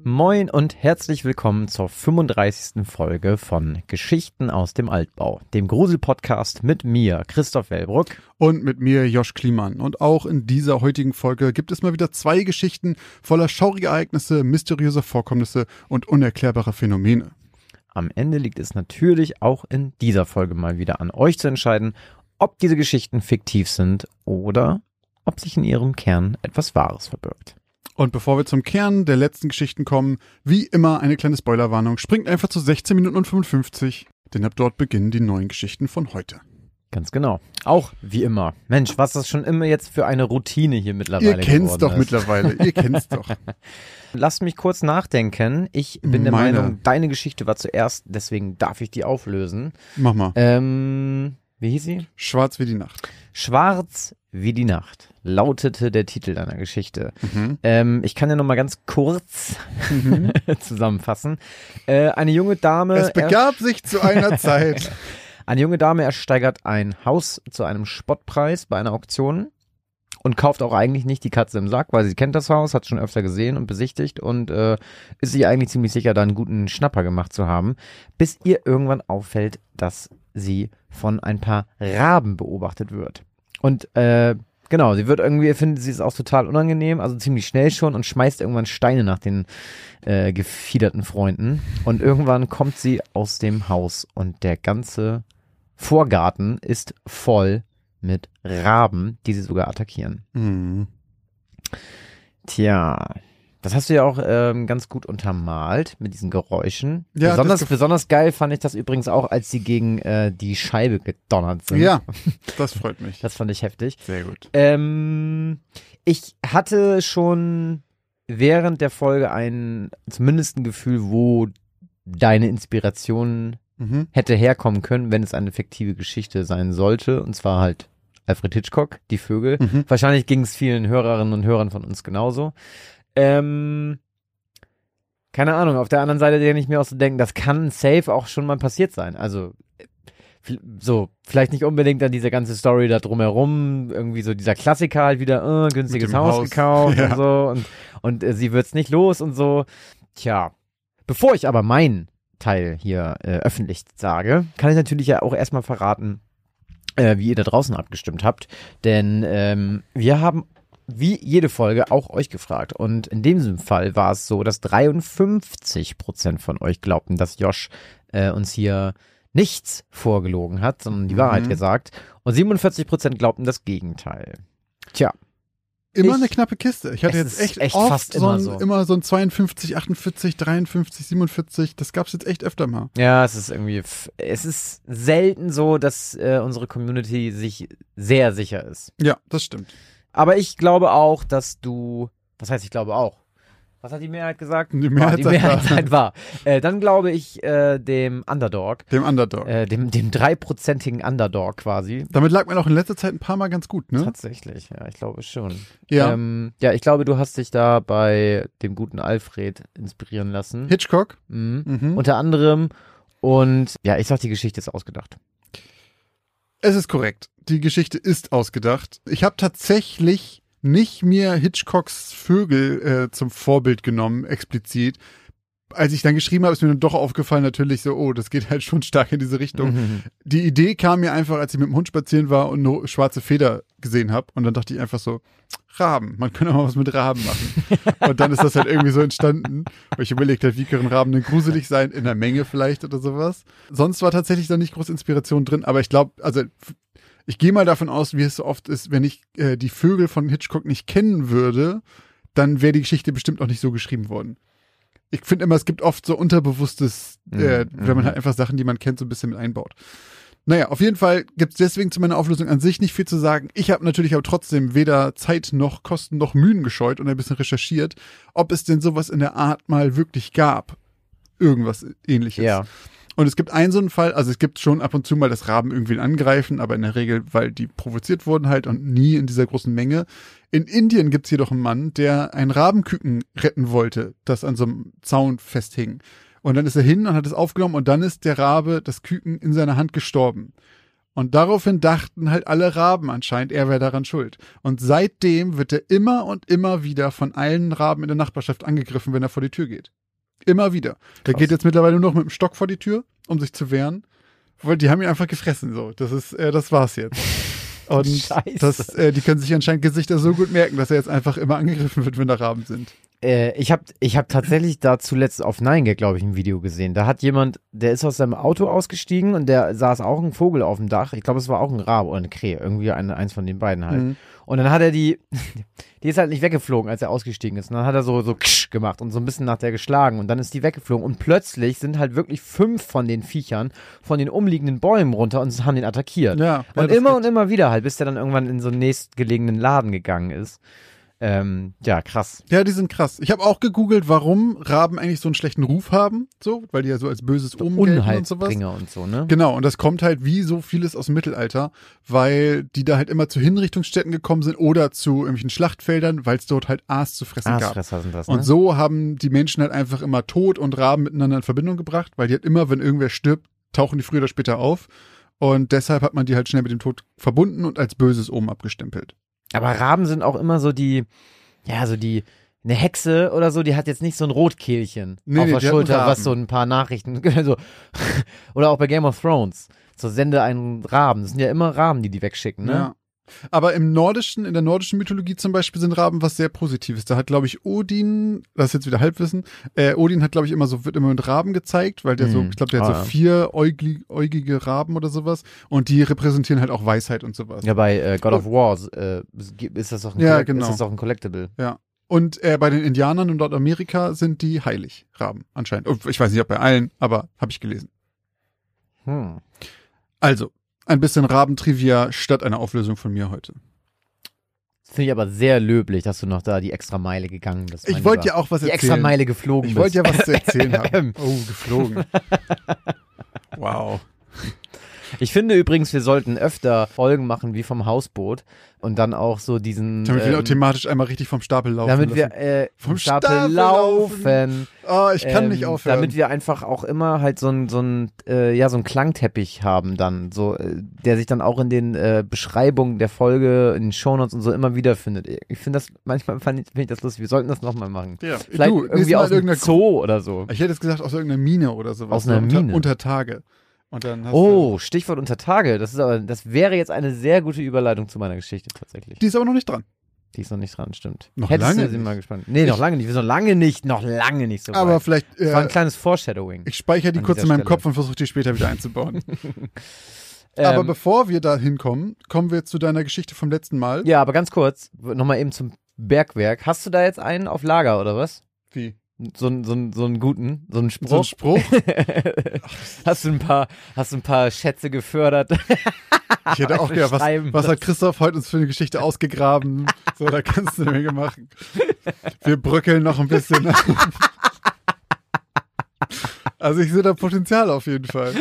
Moin und herzlich willkommen zur 35. Folge von Geschichten aus dem Altbau, dem Grusel-Podcast mit mir, Christoph Wellbrock. Und mit mir, Josh Kliemann. Und auch in dieser heutigen Folge gibt es mal wieder 2 Geschichten voller schauriger Ereignisse, mysteriöser Vorkommnisse und unerklärbarer Phänomene. Am Ende liegt es natürlich auch in dieser Folge mal wieder an euch zu entscheiden, ob diese Geschichten fiktiv sind oder ob sich in ihrem Kern etwas Wahres verbirgt. Und bevor wir zum Kern der letzten Geschichten kommen, wie immer eine kleine Spoilerwarnung. Springt einfach zu 16 Minuten und 55, denn ab dort beginnen die neuen Geschichten von heute. Ganz genau. Auch wie immer. Mensch, was das schon immer jetzt für eine Routine hier mittlerweile geworden ist. Ihr kennt's doch mittlerweile, ihr kennt's doch. Lasst mich kurz nachdenken. Ich bin der Meinung, deine Geschichte war zuerst, deswegen darf ich die auflösen. Mach mal. Wie hieß sie? Schwarz wie die Nacht. Schwarz wie die Nacht lautete der Titel deiner Geschichte. Ich kann ja noch mal ganz kurz zusammenfassen. Eine junge Dame... Es begab sich zu einer Zeit. Eine junge Dame ersteigert ein Haus zu einem Spottpreis bei einer Auktion und kauft auch eigentlich nicht die Katze im Sack, weil sie kennt das Haus, hat schon öfter gesehen und besichtigt und ist sich eigentlich ziemlich sicher, da einen guten Schnapper gemacht zu haben, bis ihr irgendwann auffällt, dass sie von ein paar Raben beobachtet wird. Und genau, sie wird irgendwie, findet sie es auch total unangenehm, also ziemlich schnell schon und schmeißt irgendwann Steine nach den gefiederten Freunden. Und irgendwann kommt sie aus dem Haus und der ganze Vorgarten ist voll mit Raben, die sie sogar attackieren. Mhm. Tja, das hast du ja auch ganz gut untermalt mit diesen Geräuschen. Ja, besonders geil fand ich das übrigens auch, als sie gegen die Scheibe gedonnert sind. Ja, das freut mich. Das fand ich heftig. Sehr gut. Ich hatte schon während der Folge zumindest ein Gefühl, wo deine Inspiration hätte herkommen können, wenn es eine fiktive Geschichte sein sollte. Und zwar halt Alfred Hitchcock, Die Vögel. Wahrscheinlich ging es vielen Hörerinnen und Hörern von uns genauso. Keine Ahnung, auf der anderen Seite kann ich mir auch so denken, das kann safe auch schon mal passiert sein. Also so, vielleicht nicht unbedingt dann diese ganze Story da drumherum, irgendwie so dieser Klassiker halt wieder, günstiges Haus gekauft und so und sie wird's nicht los und so. Tja, bevor ich aber meinen Teil hier öffentlich sage, kann ich natürlich ja auch erstmal verraten, wie ihr da draußen abgestimmt habt, denn wir haben wie jede Folge auch euch gefragt und in dem Fall war es so, dass 53% von euch glaubten, dass Josh uns hier nichts vorgelogen hat, sondern die Wahrheit gesagt und 47% glaubten das Gegenteil. Tja. Immer eine knappe Kiste. Ich hatte jetzt echt oft fast immer so ein 52, 48, 53, 47. Das gab's jetzt echt öfter mal. Ja, es ist selten so, dass unsere Community sich sehr sicher ist. Ja, das stimmt. Aber ich glaube auch, dass was heißt ich glaube auch? Was hat die Mehrheit gesagt? Die Mehrheit war. Dann glaube ich dem Underdog. Dem Underdog. Dem 3%igen Underdog quasi. Damit lag man auch in letzter Zeit ein paar Mal ganz gut, ne? Tatsächlich, ja, ich glaube schon. Ja. Ja, ich glaube, du hast dich da bei dem guten Alfred inspirieren lassen. Hitchcock? Unter anderem. Und ja, ich sag, die Geschichte ist ausgedacht. Es ist korrekt. Die Geschichte ist ausgedacht. Ich habe tatsächlich nicht mir Hitchcocks Vögel zum Vorbild genommen, explizit. Als ich dann geschrieben habe, ist mir dann doch aufgefallen, natürlich so, das geht halt schon stark in diese Richtung. Die Idee kam mir einfach, als ich mit dem Hund spazieren war und eine schwarze Feder gesehen habe. Und dann dachte ich einfach so, Raben, man könnte mal was mit Raben machen. Und dann ist das halt irgendwie so entstanden, weil ich überlegt habe, wie können Raben denn gruselig sein, in der Menge vielleicht oder sowas. Sonst war tatsächlich da nicht groß Inspiration drin, aber ich glaube, also ich gehe mal davon aus, wie es so oft ist, wenn ich die Vögel von Hitchcock nicht kennen würde, dann wäre die Geschichte bestimmt auch nicht so geschrieben worden. Ich finde immer, es gibt oft so Unterbewusstes, wenn man halt einfach Sachen, die man kennt, so ein bisschen mit einbaut. Naja, auf jeden Fall gibt es deswegen zu meiner Auflösung an sich nicht viel zu sagen. Ich habe natürlich aber trotzdem weder Zeit noch Kosten noch Mühen gescheut und ein bisschen recherchiert, ob es denn sowas in der Art mal wirklich gab. Irgendwas Ähnliches. Ja. Und es gibt einen so einen Fall, also es gibt schon ab und zu mal, dass Raben irgendwen angreifen, aber in der Regel, weil die provoziert wurden halt und nie in dieser großen Menge. In Indien gibt's jedoch einen Mann, der ein Rabenküken retten wollte, das an so einem Zaun festhing. Und dann ist er hin und hat es aufgenommen und dann ist der Rabe, das Küken, in seiner Hand gestorben. Und daraufhin dachten halt alle Raben anscheinend, er wäre daran schuld. Und seitdem wird er immer und immer wieder von allen Raben in der Nachbarschaft angegriffen, wenn er vor die Tür geht. Immer wieder. Der geht jetzt mittlerweile nur noch mit dem Stock vor die Tür, um sich zu wehren. Weil die haben ihn einfach gefressen, so. Das war's jetzt. Und die können sich anscheinend Gesichter so gut merken, dass er jetzt einfach immer angegriffen wird, wenn da Raben sind. Ich hab tatsächlich da zuletzt auf 9gag, glaube ich, ein Video gesehen. Da hat jemand, der ist aus seinem Auto ausgestiegen und der saß auch ein Vogel auf dem Dach. Ich glaube, es war auch ein Rabe oder eine Krähe, irgendwie eins von den beiden halt. Mhm. Und dann hat er die ist halt nicht weggeflogen, als er ausgestiegen ist. Und dann hat er so ksch gemacht und so ein bisschen nach der geschlagen und dann ist die weggeflogen. Und plötzlich sind halt wirklich 5 von den Viechern von den umliegenden Bäumen runter und haben den attackiert. Ja, und immer wieder halt, bis der dann irgendwann in so einen nächstgelegenen Laden gegangen ist. Ja, krass. Ja, die sind krass. Ich habe auch gegoogelt, warum Raben eigentlich so einen schlechten Ruf haben, so, weil die ja so als böses Omen gelten und sowas. Und so, ne? Genau, und das kommt halt wie so vieles aus dem Mittelalter, weil die da halt immer zu Hinrichtungsstätten gekommen sind oder zu irgendwelchen Schlachtfeldern, weil es dort halt Aas zu fressen gab. Sind das, ne? Und so haben die Menschen halt einfach immer Tod und Raben miteinander in Verbindung gebracht, weil die halt immer, wenn irgendwer stirbt, tauchen die früher oder später auf. Und deshalb hat man die halt schnell mit dem Tod verbunden und als böses Omen abgestempelt. Aber Raben sind auch immer so eine Hexe oder so, die hat jetzt nicht so ein Rotkehlchen auf der Schulter, was so ein paar Nachrichten, so, oder auch bei Game of Thrones, so sende einen Raben, das sind ja immer Raben, die wegschicken, ne? Ja. Aber in der nordischen Mythologie zum Beispiel sind Raben was sehr Positives. Da hat, glaube ich, Odin, das ist jetzt wieder Halbwissen, Odin hat, glaube ich, wird immer mit Raben gezeigt, weil der ich glaube, der hat so 4-äugige Raben oder sowas und die repräsentieren halt auch Weisheit und sowas. Ja, bei God of War ist das auch ein Collectible. Ja. Und bei den Indianern in Nordamerika sind die heilig, Raben, anscheinend. Ich weiß nicht, ob bei allen, aber habe ich gelesen. Also, ein bisschen Rabentrivia statt einer Auflösung von mir heute. Das finde ich aber sehr löblich, dass du noch da die extra Meile gegangen bist. Ich wollte ja auch was erzählen. Die extra Meile geflogen bist. Ich wollte ja was zu erzählen haben. Oh, geflogen. Wow. Ich finde übrigens, wir sollten öfter Folgen machen wie vom Hausboot und dann auch so diesen... Damit wir thematisch einmal richtig vom Stapel laufen Damit wir vom Stapel laufen. Oh, ich kann nicht aufhören. Damit wir einfach auch immer halt so ein Klangteppich haben dann, so der sich dann auch in den Beschreibungen der Folge, in den Shownotes und so immer wiederfindet. Ich finde das, manchmal finde ich das lustig. Wir sollten das nochmal machen. Ja. Vielleicht irgendwie aus einem Zoo oder so. Ich hätte jetzt gesagt, aus irgendeiner Mine oder sowas. Aus einer Mine. Unter Tage. Und dann Stichwort unter Tage. Das wäre jetzt eine sehr gute Überleitung zu meiner Geschichte tatsächlich. Die ist aber noch nicht dran. Die ist noch nicht dran, stimmt. Noch lange nicht. Mal gespannt. Nee, noch lange nicht. Wir sind noch lange nicht so weit. Aber vielleicht. Das war ein kleines Foreshadowing. Ich speichere die kurz in meinem Kopf und versuche die später wieder einzubauen. Aber bevor wir da hinkommen, kommen wir zu deiner Geschichte vom letzten Mal. Ja, aber ganz kurz, nochmal eben zum Bergwerk. Hast du da jetzt einen auf Lager oder was? Wie? So einen guten, so einen Spruch. So einen Spruch? Hast du ein paar Schätze gefördert? Ich hätte auch gedacht, was hat Christoph heute uns für eine Geschichte ausgegraben? So, da kannst du eine Menge machen. Wir bröckeln noch ein bisschen. Also ich sehe da Potenzial auf jeden Fall.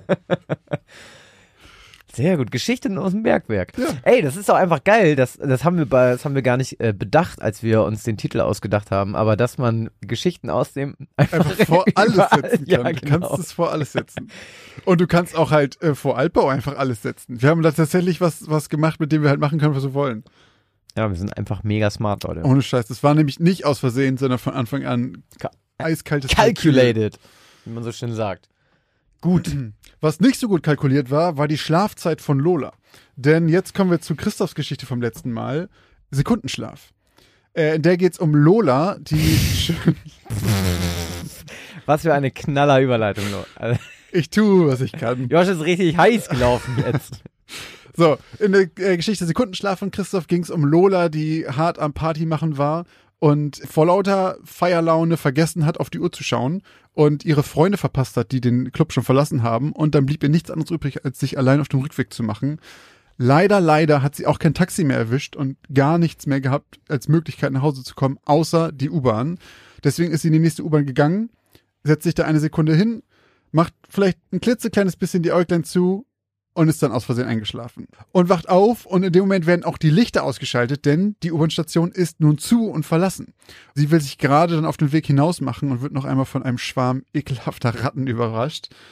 Sehr gut. Geschichten aus dem Bergwerk. Ja. Ey, das ist doch einfach geil. Das haben wir gar nicht bedacht, als wir uns den Titel ausgedacht haben. Aber dass man Geschichten aus dem einfach vor alles setzen kann. Ja, genau. Du kannst es vor alles setzen. Und du kannst auch halt vor Altbau einfach alles setzen. Wir haben da tatsächlich was gemacht, mit dem wir halt machen können, was wir wollen. Ja, wir sind einfach mega smart, Leute. Ohne Scheiß. Das war nämlich nicht aus Versehen, sondern von Anfang an eiskaltes Calculated, wie man so schön sagt. Gut. Was nicht so gut kalkuliert war die Schlafzeit von Lola. Denn jetzt kommen wir zu Christophs Geschichte vom letzten Mal. Sekundenschlaf. In der geht's um Lola, die schön... Was für eine knaller Überleitung, also, ich tue, was ich kann. Josh ist richtig heiß gelaufen jetzt. So, in der Geschichte Sekundenschlaf von Christoph ging's um Lola, die hart am Party machen war und vor lauter Feierlaune vergessen hat, auf die Uhr zu schauen und ihre Freunde verpasst hat, die den Club schon verlassen haben. Und dann blieb ihr nichts anderes übrig, als sich allein auf den Rückweg zu machen. Leider hat sie auch kein Taxi mehr erwischt und gar nichts mehr gehabt, als Möglichkeit nach Hause zu kommen, außer die U-Bahn. Deswegen ist sie in die nächste U-Bahn gegangen, setzt sich da eine Sekunde hin, macht vielleicht ein klitzekleines bisschen die Äuglein zu und ist dann aus Versehen eingeschlafen. Und wacht auf und in dem Moment werden auch die Lichter ausgeschaltet, denn die U-Bahn-Station ist nun zu und verlassen. Sie will sich gerade dann auf den Weg hinaus machen und wird noch einmal von einem Schwarm ekelhafter Ratten überrascht.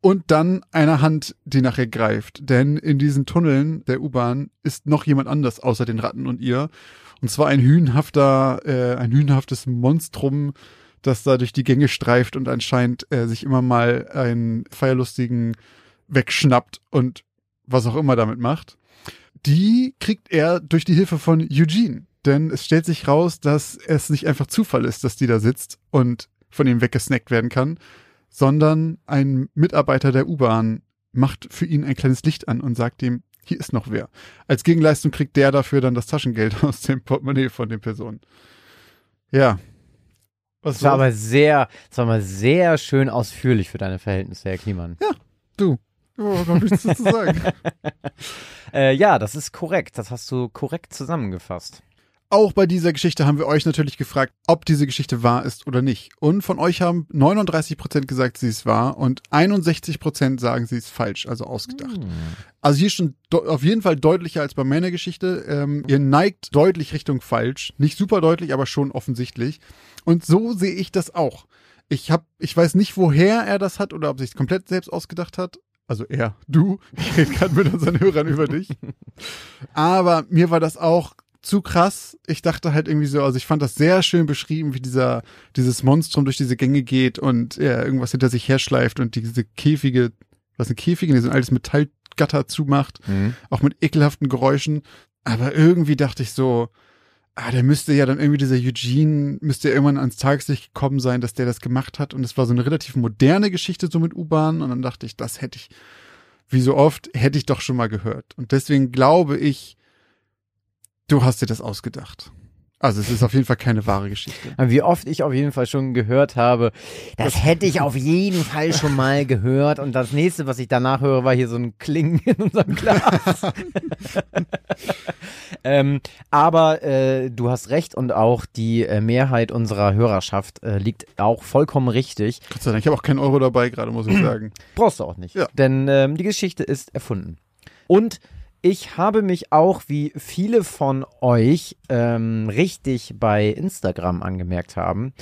Und dann eine Hand, die nachher greift. Denn in diesen Tunneln der U-Bahn ist noch jemand anders außer den Ratten und ihr. Und zwar ein hünenhaftes Monstrum, das da durch die Gänge streift und anscheinend sich immer mal einen Feierlustigen wegschnappt und was auch immer damit macht. Die kriegt er durch die Hilfe von Eugene. Denn es stellt sich raus, dass es nicht einfach Zufall ist, dass die da sitzt und von ihm weggesnackt werden kann, sondern ein Mitarbeiter der U-Bahn macht für ihn ein kleines Licht an und sagt ihm, hier ist noch wer. Als Gegenleistung kriegt der dafür dann das Taschengeld aus dem Portemonnaie von den Personen. Ja. Das war mal sehr schön ausführlich für deine Verhältnisse, Herr Kliemann. Ja, du. Oh, noch nichts zu sagen. Ja, das ist korrekt. Das hast du korrekt zusammengefasst. Auch bei dieser Geschichte haben wir euch natürlich gefragt, ob diese Geschichte wahr ist oder nicht. Und von euch haben 39% gesagt, sie ist wahr und 61% sagen, sie ist falsch, also ausgedacht. Also hier schon auf jeden Fall deutlicher als bei meiner Geschichte. Ihr neigt deutlich Richtung falsch. Nicht super deutlich, aber schon offensichtlich. Und so sehe ich das auch. Ich weiß nicht, woher er das hat oder ob er sich komplett selbst ausgedacht hat. Also du. Ich rede gerade mit unseren Hörern über dich. Aber mir war das auch zu krass. Ich dachte halt irgendwie so, also ich fand das sehr schön beschrieben, wie dieses Monstrum durch diese Gänge geht und irgendwas hinter sich herschleift und diese Käfige, die so ein altes Metallgatter zumacht, auch mit ekelhaften Geräuschen. Aber irgendwie dachte ich so, der müsste ja dann irgendwie, dieser Eugene, müsste ja irgendwann ans Tageslicht gekommen sein, dass der das gemacht hat. Und es war so eine relativ moderne Geschichte so mit U-Bahn. Und dann dachte ich, das hätte ich, wie so oft, hätte ich doch schon mal gehört. Und deswegen glaube ich, du hast dir das ausgedacht. Also es ist auf jeden Fall keine wahre Geschichte. Wie oft ich auf jeden Fall schon gehört habe, das hätte ich auf jeden Fall schon mal gehört. Und das nächste, was ich danach höre, war hier so ein Klingen in unserem Glas. Aber du hast recht und auch die Mehrheit unserer Hörerschaft liegt auch vollkommen richtig. Gott sei Dank, ich habe auch keinen Euro dabei gerade, muss ich sagen. Brauchst du auch nicht, ja. Denn die Geschichte ist erfunden. Und ich habe mich auch, wie viele von euch richtig bei Instagram angemerkt haben,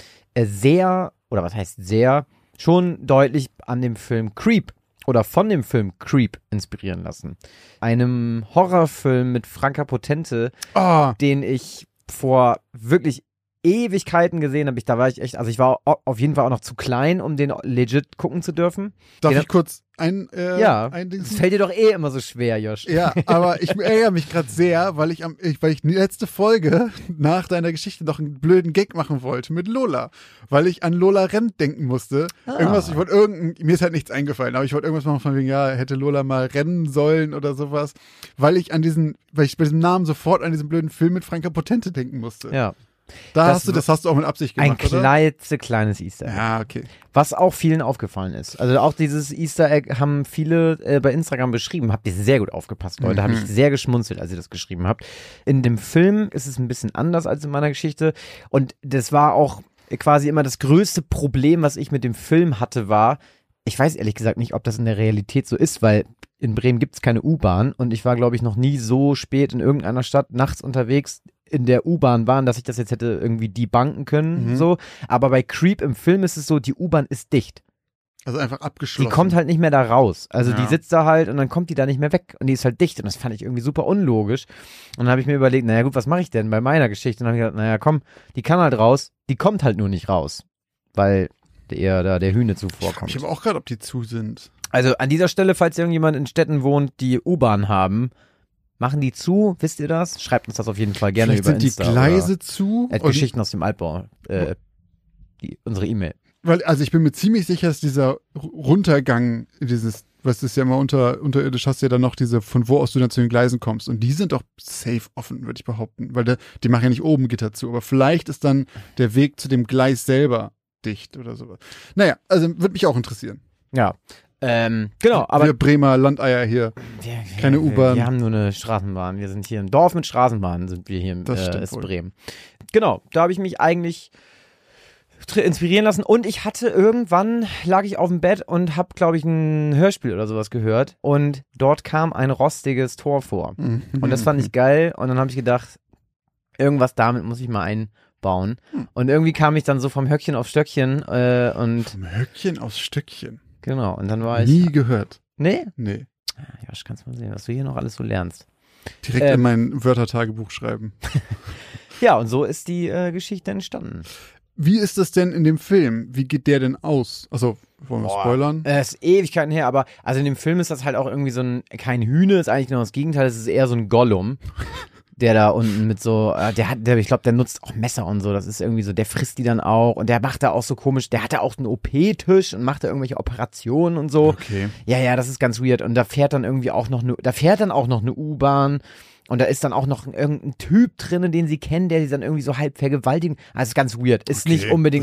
schon deutlich an dem Film Creep oder von dem Film Creep inspirieren lassen. Einem Horrorfilm mit Franka Potente, den ich vor wirklich Ewigkeiten gesehen habe. Da war ich echt, also ich war auf jeden Fall auch noch zu klein, um den legit gucken zu dürfen. Darf ich kurz das fällt dir doch immer so schwer, Josh. Ja, aber ich ärgere mich gerade sehr, weil ich die letzte Folge nach deiner Geschichte noch einen blöden Gag machen wollte mit Lola. Weil ich an Lola Rent denken musste. Mir ist halt nichts eingefallen, aber ich wollte irgendwas machen von wegen, hätte Lola mal rennen sollen oder sowas. Weil ich bei diesem Namen sofort an diesen blöden Film mit Franka Potente denken musste. Ja. Das hast du auch mit Absicht gemacht, oder? Ein kleines Easter Egg. Ja, okay. Was auch vielen aufgefallen ist. Also auch dieses Easter Egg haben viele bei Instagram beschrieben. Habt ihr sehr gut aufgepasst, Leute. Habe ich sehr geschmunzelt, als ihr das geschrieben habt. In dem Film ist es ein bisschen anders als in meiner Geschichte. Und das war auch quasi immer das größte Problem, was ich mit dem Film hatte, war, ich weiß ehrlich gesagt nicht, ob das in der Realität so ist, weil in Bremen gibt es keine U-Bahn und ich war, glaube ich, noch nie so spät in irgendeiner Stadt nachts unterwegs in der U-Bahn waren, dass ich das jetzt hätte irgendwie debunken können, so. Aber bei Creep im Film ist es so, die U-Bahn ist dicht. Also einfach abgeschlossen. Die kommt halt nicht mehr da raus. Also die sitzt da halt und dann kommt die da nicht mehr weg und die ist halt dicht und das fand ich irgendwie super unlogisch. Und dann habe ich mir überlegt, naja gut, was mache ich denn bei meiner Geschichte? Und dann habe ich gedacht, naja komm, die kann halt raus, die kommt halt nur nicht raus, weil eher da der Hühne zuvorkommt. Ich habe auch gerade, ob die zu sind. Also an dieser Stelle, falls irgendjemand in Städten wohnt, die U-Bahn haben, machen die zu? Wisst ihr das? Schreibt uns das auf jeden Fall gerne über Insta. Sind die Gleise zu? Geschichten aus dem Altbau. Unsere E-Mail. Weil, also ich bin mir ziemlich sicher, dass dieser Runtergang, was ist ja immer unterirdisch, hast du ja dann noch diese, von wo aus du dann zu den Gleisen kommst. Und die sind doch safe offen, würde ich behaupten. Weil die machen ja nicht oben Gitter zu. Aber vielleicht ist dann der Weg zu dem Gleis dicht oder sowas. Naja, also würde mich auch interessieren. Ja. Genau, aber wir Bremer Landeier hier. Keine U-Bahn. Wir haben nur eine Straßenbahn. Wir sind hier im Dorf mit Straßenbahn, sind wir hier in Bremen. Genau, da habe ich mich eigentlich inspirieren lassen und ich hatte irgendwann, lag ich auf dem Bett und habe, glaube ich, ein Hörspiel oder sowas gehört und dort kam ein rostiges Tor vor. Und das fand ich geil und dann habe ich gedacht, irgendwas damit muss ich mal einbauen. Und irgendwie kam ich dann so vom Höckchen auf Stöckchen und... Vom Höckchen aufs Stöckchen? Genau, und dann war ich... Nie gehört. Nee? Nee. Ja, ich kann's mal sehen, was du hier noch alles so lernst. Direkt in mein Wörtertagebuch schreiben. Ja, und so ist die Geschichte entstanden. Wie ist das denn in dem Film? Wie geht der denn aus? Also, wollen wir spoilern? Das ist Ewigkeiten her, aber also in dem Film ist das halt auch irgendwie so kein Hühne, ist eigentlich genau das Gegenteil, es ist eher so ein Gollum, der da unten mit so, ich glaube, der nutzt auch Messer und so, das ist irgendwie so, der frisst die dann auch und der macht da auch so komisch, der hat da auch einen OP-Tisch und macht da irgendwelche Operationen und so. Okay. Ja, das ist ganz weird und da fährt dann irgendwie auch noch eine U-Bahn. Und da ist dann auch noch irgendein Typ drin, den sie kennen, der sie dann irgendwie so halb vergewaltigen. Also ist ganz weird. Ist nicht unbedingt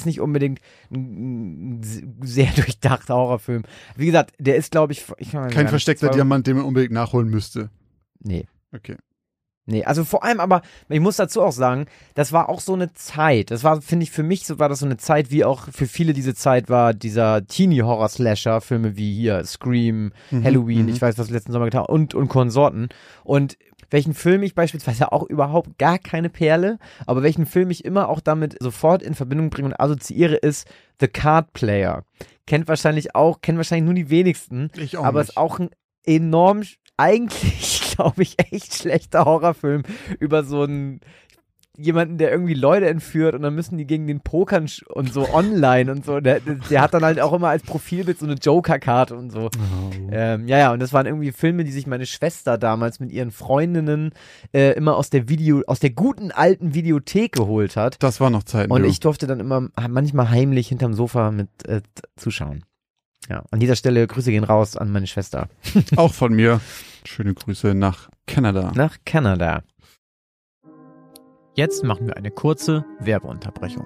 ein sehr durchdachter Horrorfilm. Wie gesagt, der ist, glaube ich kein versteckter Diamant, den man unbedingt nachholen müsste. Nee. Okay. Nee, also vor allem aber, ich muss dazu auch sagen, das war auch so eine Zeit. Das war, finde ich, für mich war das so eine Zeit, wie auch für viele diese Zeit war, dieser Teenie-Horror-Slasher-Filme wie hier Scream, Halloween, ich weiß, was letzten Sommer getan und Konsorten. Und welchen Film ich beispielsweise auch überhaupt gar keine Perle, aber welchen Film ich immer auch damit sofort in Verbindung bringe und assoziiere, ist The Card Player. Kennen wahrscheinlich nur die wenigsten. Ich auch aber nicht. Ist auch ein enorm, eigentlich, glaube ich, echt schlechter Horrorfilm über so jemanden, der irgendwie Leute entführt und dann müssen die gegen den pokern und so online und so. Der hat dann halt auch immer als Profilbild so eine Joker-Karte und so. Oh. Und das waren irgendwie Filme, die sich meine Schwester damals mit ihren Freundinnen immer aus der guten alten Videothek geholt hat. Das war noch Zeit. Und ich durfte dann immer manchmal heimlich hinterm Sofa mit zuschauen. Ja, an dieser Stelle Grüße gehen raus an meine Schwester. Auch von mir. Schöne Grüße nach Kanada. Nach Kanada. Jetzt machen wir eine kurze Werbeunterbrechung.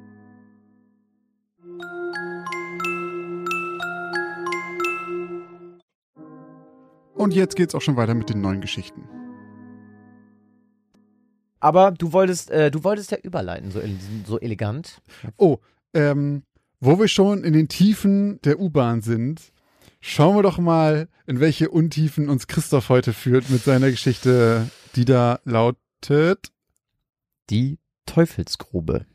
Und jetzt geht's auch schon weiter mit den neuen Geschichten. Aber du wolltest ja überleiten, so elegant. Oh, wo wir schon in den Tiefen der U-Bahn sind, schauen wir doch mal, in welche Untiefen uns Christoph heute führt mit seiner Geschichte, die da lautet: Die Teufelsgrube.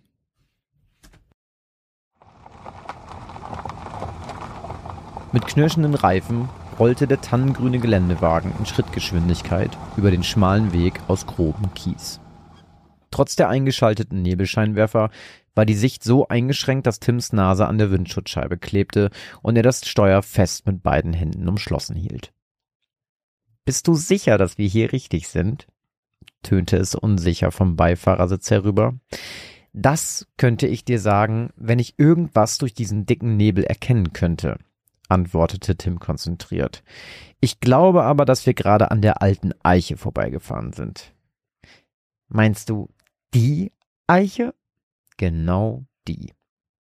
Mit knirschenden Reifen rollte der tannengrüne Geländewagen in Schrittgeschwindigkeit über den schmalen Weg aus grobem Kies. Trotz der eingeschalteten Nebelscheinwerfer war die Sicht so eingeschränkt, dass Tims Nase an der Windschutzscheibe klebte und er das Steuer fest mit beiden Händen umschlossen hielt. »Bist du sicher, dass wir hier richtig sind?« tönte es unsicher vom Beifahrersitz herüber. »Das könnte ich dir sagen, wenn ich irgendwas durch diesen dicken Nebel erkennen könnte«, antwortete Tim konzentriert. »Ich glaube aber, dass wir gerade an der alten Eiche vorbeigefahren sind.« »Meinst du die Eiche?« »Genau die.«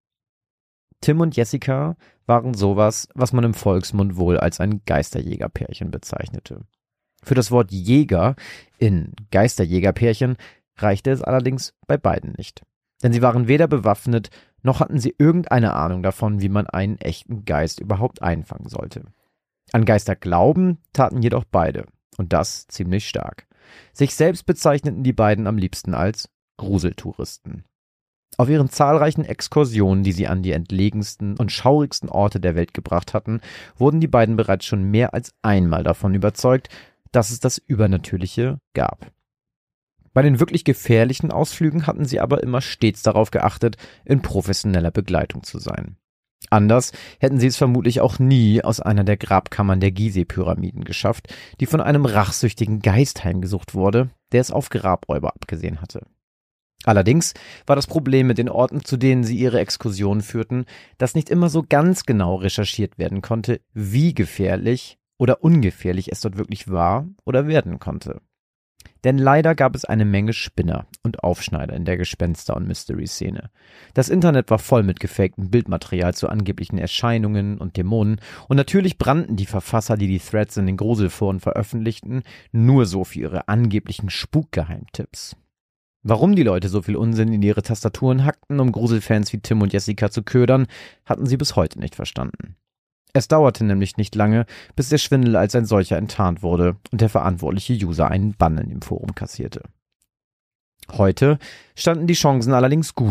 Tim und Jessica waren sowas, was man im Volksmund wohl als ein Geisterjägerpärchen bezeichnete. Für das Wort Jäger in Geisterjägerpärchen reichte es allerdings bei beiden nicht. Denn sie waren weder bewaffnet, noch hatten sie irgendeine Ahnung davon, wie man einen echten Geist überhaupt einfangen sollte. An Geister glauben taten jedoch beide, und das ziemlich stark. Sich selbst bezeichneten die beiden am liebsten als Gruseltouristen. Auf ihren zahlreichen Exkursionen, die sie an die entlegensten und schaurigsten Orte der Welt gebracht hatten, wurden die beiden bereits schon mehr als einmal davon überzeugt, dass es das Übernatürliche gab. Bei den wirklich gefährlichen Ausflügen hatten sie aber immer stets darauf geachtet, in professioneller Begleitung zu sein. Anders hätten sie es vermutlich auch nie aus einer der Grabkammern der Gizeh-Pyramiden geschafft, die von einem rachsüchtigen Geist heimgesucht wurde, der es auf Grabräuber abgesehen hatte. Allerdings war das Problem mit den Orten, zu denen sie ihre Exkursionen führten, dass nicht immer so ganz genau recherchiert werden konnte, wie gefährlich oder ungefährlich es dort wirklich war oder werden konnte. Denn leider gab es eine Menge Spinner und Aufschneider in der Gespenster- und Mystery-Szene. Das Internet war voll mit gefaktem Bildmaterial zu angeblichen Erscheinungen und Dämonen und natürlich brannten die Verfasser, die die Threads in den Gruselforen veröffentlichten, nur so für ihre angeblichen Spukgeheimtipps. Warum die Leute so viel Unsinn in ihre Tastaturen hackten, um Gruselfans wie Tim und Jessica zu ködern, hatten sie bis heute nicht verstanden. Es dauerte nämlich nicht lange, bis der Schwindel als ein solcher enttarnt wurde und der verantwortliche User einen Bann in dem Forum kassierte. Heute standen die Chancen allerdings gut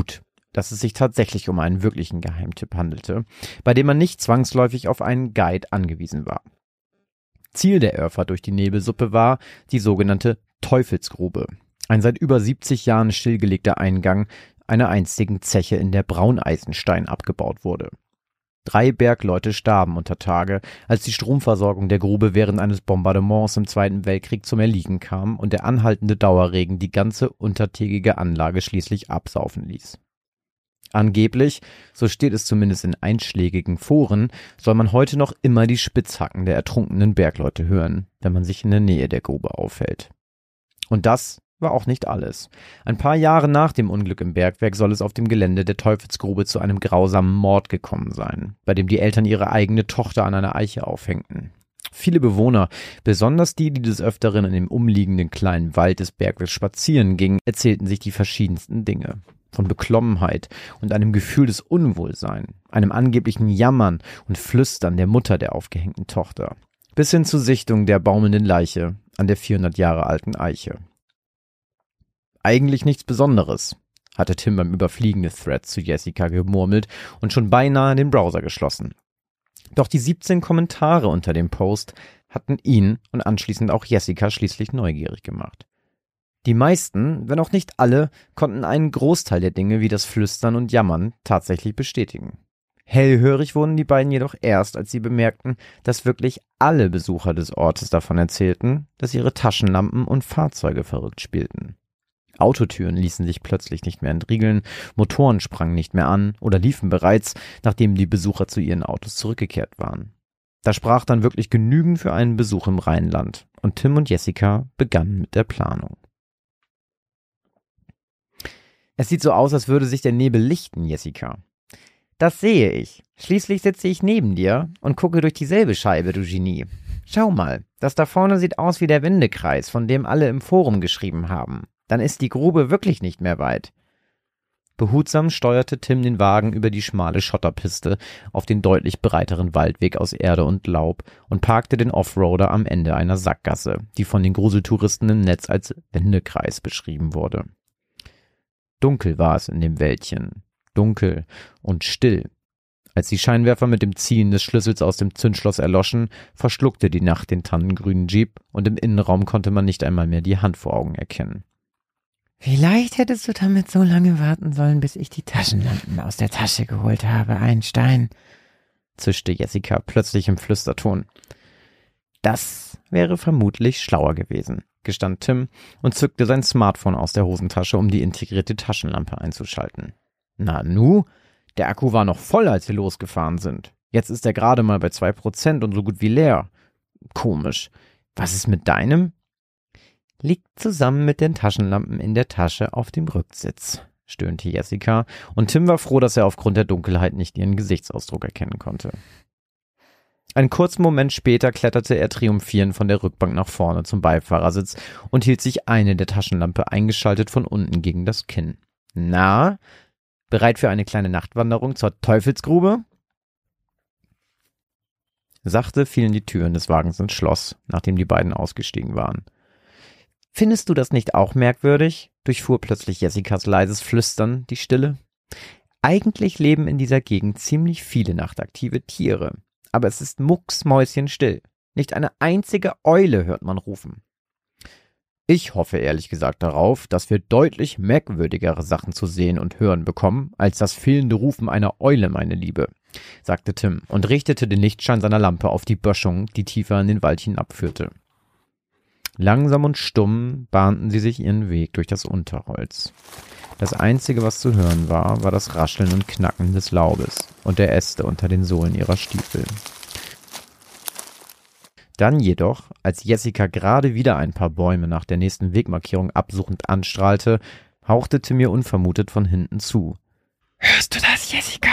dass es sich tatsächlich um einen wirklichen Geheimtipp handelte, bei dem man nicht zwangsläufig auf einen Guide angewiesen war. Ziel der Irrfahrt durch die Nebelsuppe war die sogenannte Teufelsgrube, ein seit über 70 Jahren stillgelegter Eingang einer einstigen Zeche, in der Brauneisenstein abgebaut wurde. 3 Bergleute starben unter Tage, als die Stromversorgung der Grube während eines Bombardements im Zweiten Weltkrieg zum Erliegen kam und der anhaltende Dauerregen die ganze untertägige Anlage schließlich absaufen ließ. Angeblich, so steht es zumindest in einschlägigen Foren, soll man heute noch immer die Spitzhacken der ertrunkenen Bergleute hören, wenn man sich in der Nähe der Grube aufhält. Und das war auch nicht alles. Ein paar Jahre nach dem Unglück im Bergwerk soll es auf dem Gelände der Teufelsgrube zu einem grausamen Mord gekommen sein, bei dem die Eltern ihre eigene Tochter an einer Eiche aufhängten. Viele Bewohner, besonders die des Öfteren in dem umliegenden kleinen Wald des Bergwerks spazieren gingen, erzählten sich die verschiedensten Dinge. Von Beklommenheit und einem Gefühl des Unwohlseins, einem angeblichen Jammern und Flüstern der Mutter der aufgehängten Tochter, bis hin zur Sichtung der baumelnden Leiche an der 400 Jahre alten Eiche. Eigentlich nichts Besonderes, hatte Tim beim Überfliegen des Threads zu Jessica gemurmelt und schon beinahe den Browser geschlossen. Doch die 17 Kommentare unter dem Post hatten ihn und anschließend auch Jessica schließlich neugierig gemacht. Die meisten, wenn auch nicht alle, konnten einen Großteil der Dinge wie das Flüstern und Jammern tatsächlich bestätigen. Hellhörig wurden die beiden jedoch erst, als sie bemerkten, dass wirklich alle Besucher des Ortes davon erzählten, dass ihre Taschenlampen und Fahrzeuge verrückt spielten. Autotüren ließen sich plötzlich nicht mehr entriegeln, Motoren sprangen nicht mehr an oder liefen bereits, nachdem die Besucher zu ihren Autos zurückgekehrt waren. Da sprach dann wirklich genügend für einen Besuch im Rheinland und Tim und Jessica begannen mit der Planung. Es sieht so aus, als würde sich der Nebel lichten, Jessica. Das sehe ich. Schließlich sitze ich neben dir und gucke durch dieselbe Scheibe, du Genie. Schau mal, das da vorne sieht aus wie der Wendekreis, von dem alle im Forum geschrieben haben. Dann ist die Grube wirklich nicht mehr weit. Behutsam steuerte Tim den Wagen über die schmale Schotterpiste auf den deutlich breiteren Waldweg aus Erde und Laub und parkte den Offroader am Ende einer Sackgasse, die von den Gruseltouristen im Netz als Wendekreis beschrieben wurde. Dunkel war es in dem Wäldchen, dunkel und still. Als die Scheinwerfer mit dem Ziehen des Schlüssels aus dem Zündschloss erloschen, verschluckte die Nacht den tannengrünen Jeep und im Innenraum konnte man nicht einmal mehr die Hand vor Augen erkennen. Vielleicht hättest du damit so lange warten sollen, bis ich die Taschenlampen aus der Tasche geholt habe, Einstein, zischte Jessica plötzlich im Flüsterton. Das wäre vermutlich schlauer gewesen, gestand Tim und zückte sein Smartphone aus der Hosentasche, um die integrierte Taschenlampe einzuschalten. Na nu, der Akku war noch voll, als wir losgefahren sind. Jetzt ist er gerade mal bei 2% und so gut wie leer. Komisch. Was ist mit deinem? Liegt zusammen mit den Taschenlampen in der Tasche auf dem Rücksitz, stöhnte Jessica, und Tim war froh, dass er aufgrund der Dunkelheit nicht ihren Gesichtsausdruck erkennen konnte. Einen kurzen Moment später kletterte er triumphierend von der Rückbank nach vorne zum Beifahrersitz und hielt sich eine der Taschenlampe eingeschaltet von unten gegen das Kinn. Na, bereit für eine kleine Nachtwanderung zur Teufelsgrube? Sachte fielen die Türen des Wagens ins Schloss, nachdem die beiden ausgestiegen waren. Findest du das nicht auch merkwürdig? Durchfuhr plötzlich Jessicas leises Flüstern die Stille. Eigentlich leben in dieser Gegend ziemlich viele nachtaktive Tiere, aber es ist mucksmäuschenstill. Nicht eine einzige Eule hört man rufen. Ich hoffe ehrlich gesagt darauf, dass wir deutlich merkwürdigere Sachen zu sehen und hören bekommen, als das fehlende Rufen einer Eule, meine Liebe, sagte Tim und richtete den Lichtschein seiner Lampe auf die Böschung, die tiefer in den Wald hinabführte. Langsam und stumm bahnten sie sich ihren Weg durch das Unterholz. Das Einzige, was zu hören war, war das Rascheln und Knacken des Laubes und der Äste unter den Sohlen ihrer Stiefel. Dann jedoch, als Jessica gerade wieder ein paar Bäume nach der nächsten Wegmarkierung absuchend anstrahlte, hauchte Tim ihr unvermutet von hinten zu. Hörst du das, Jessica?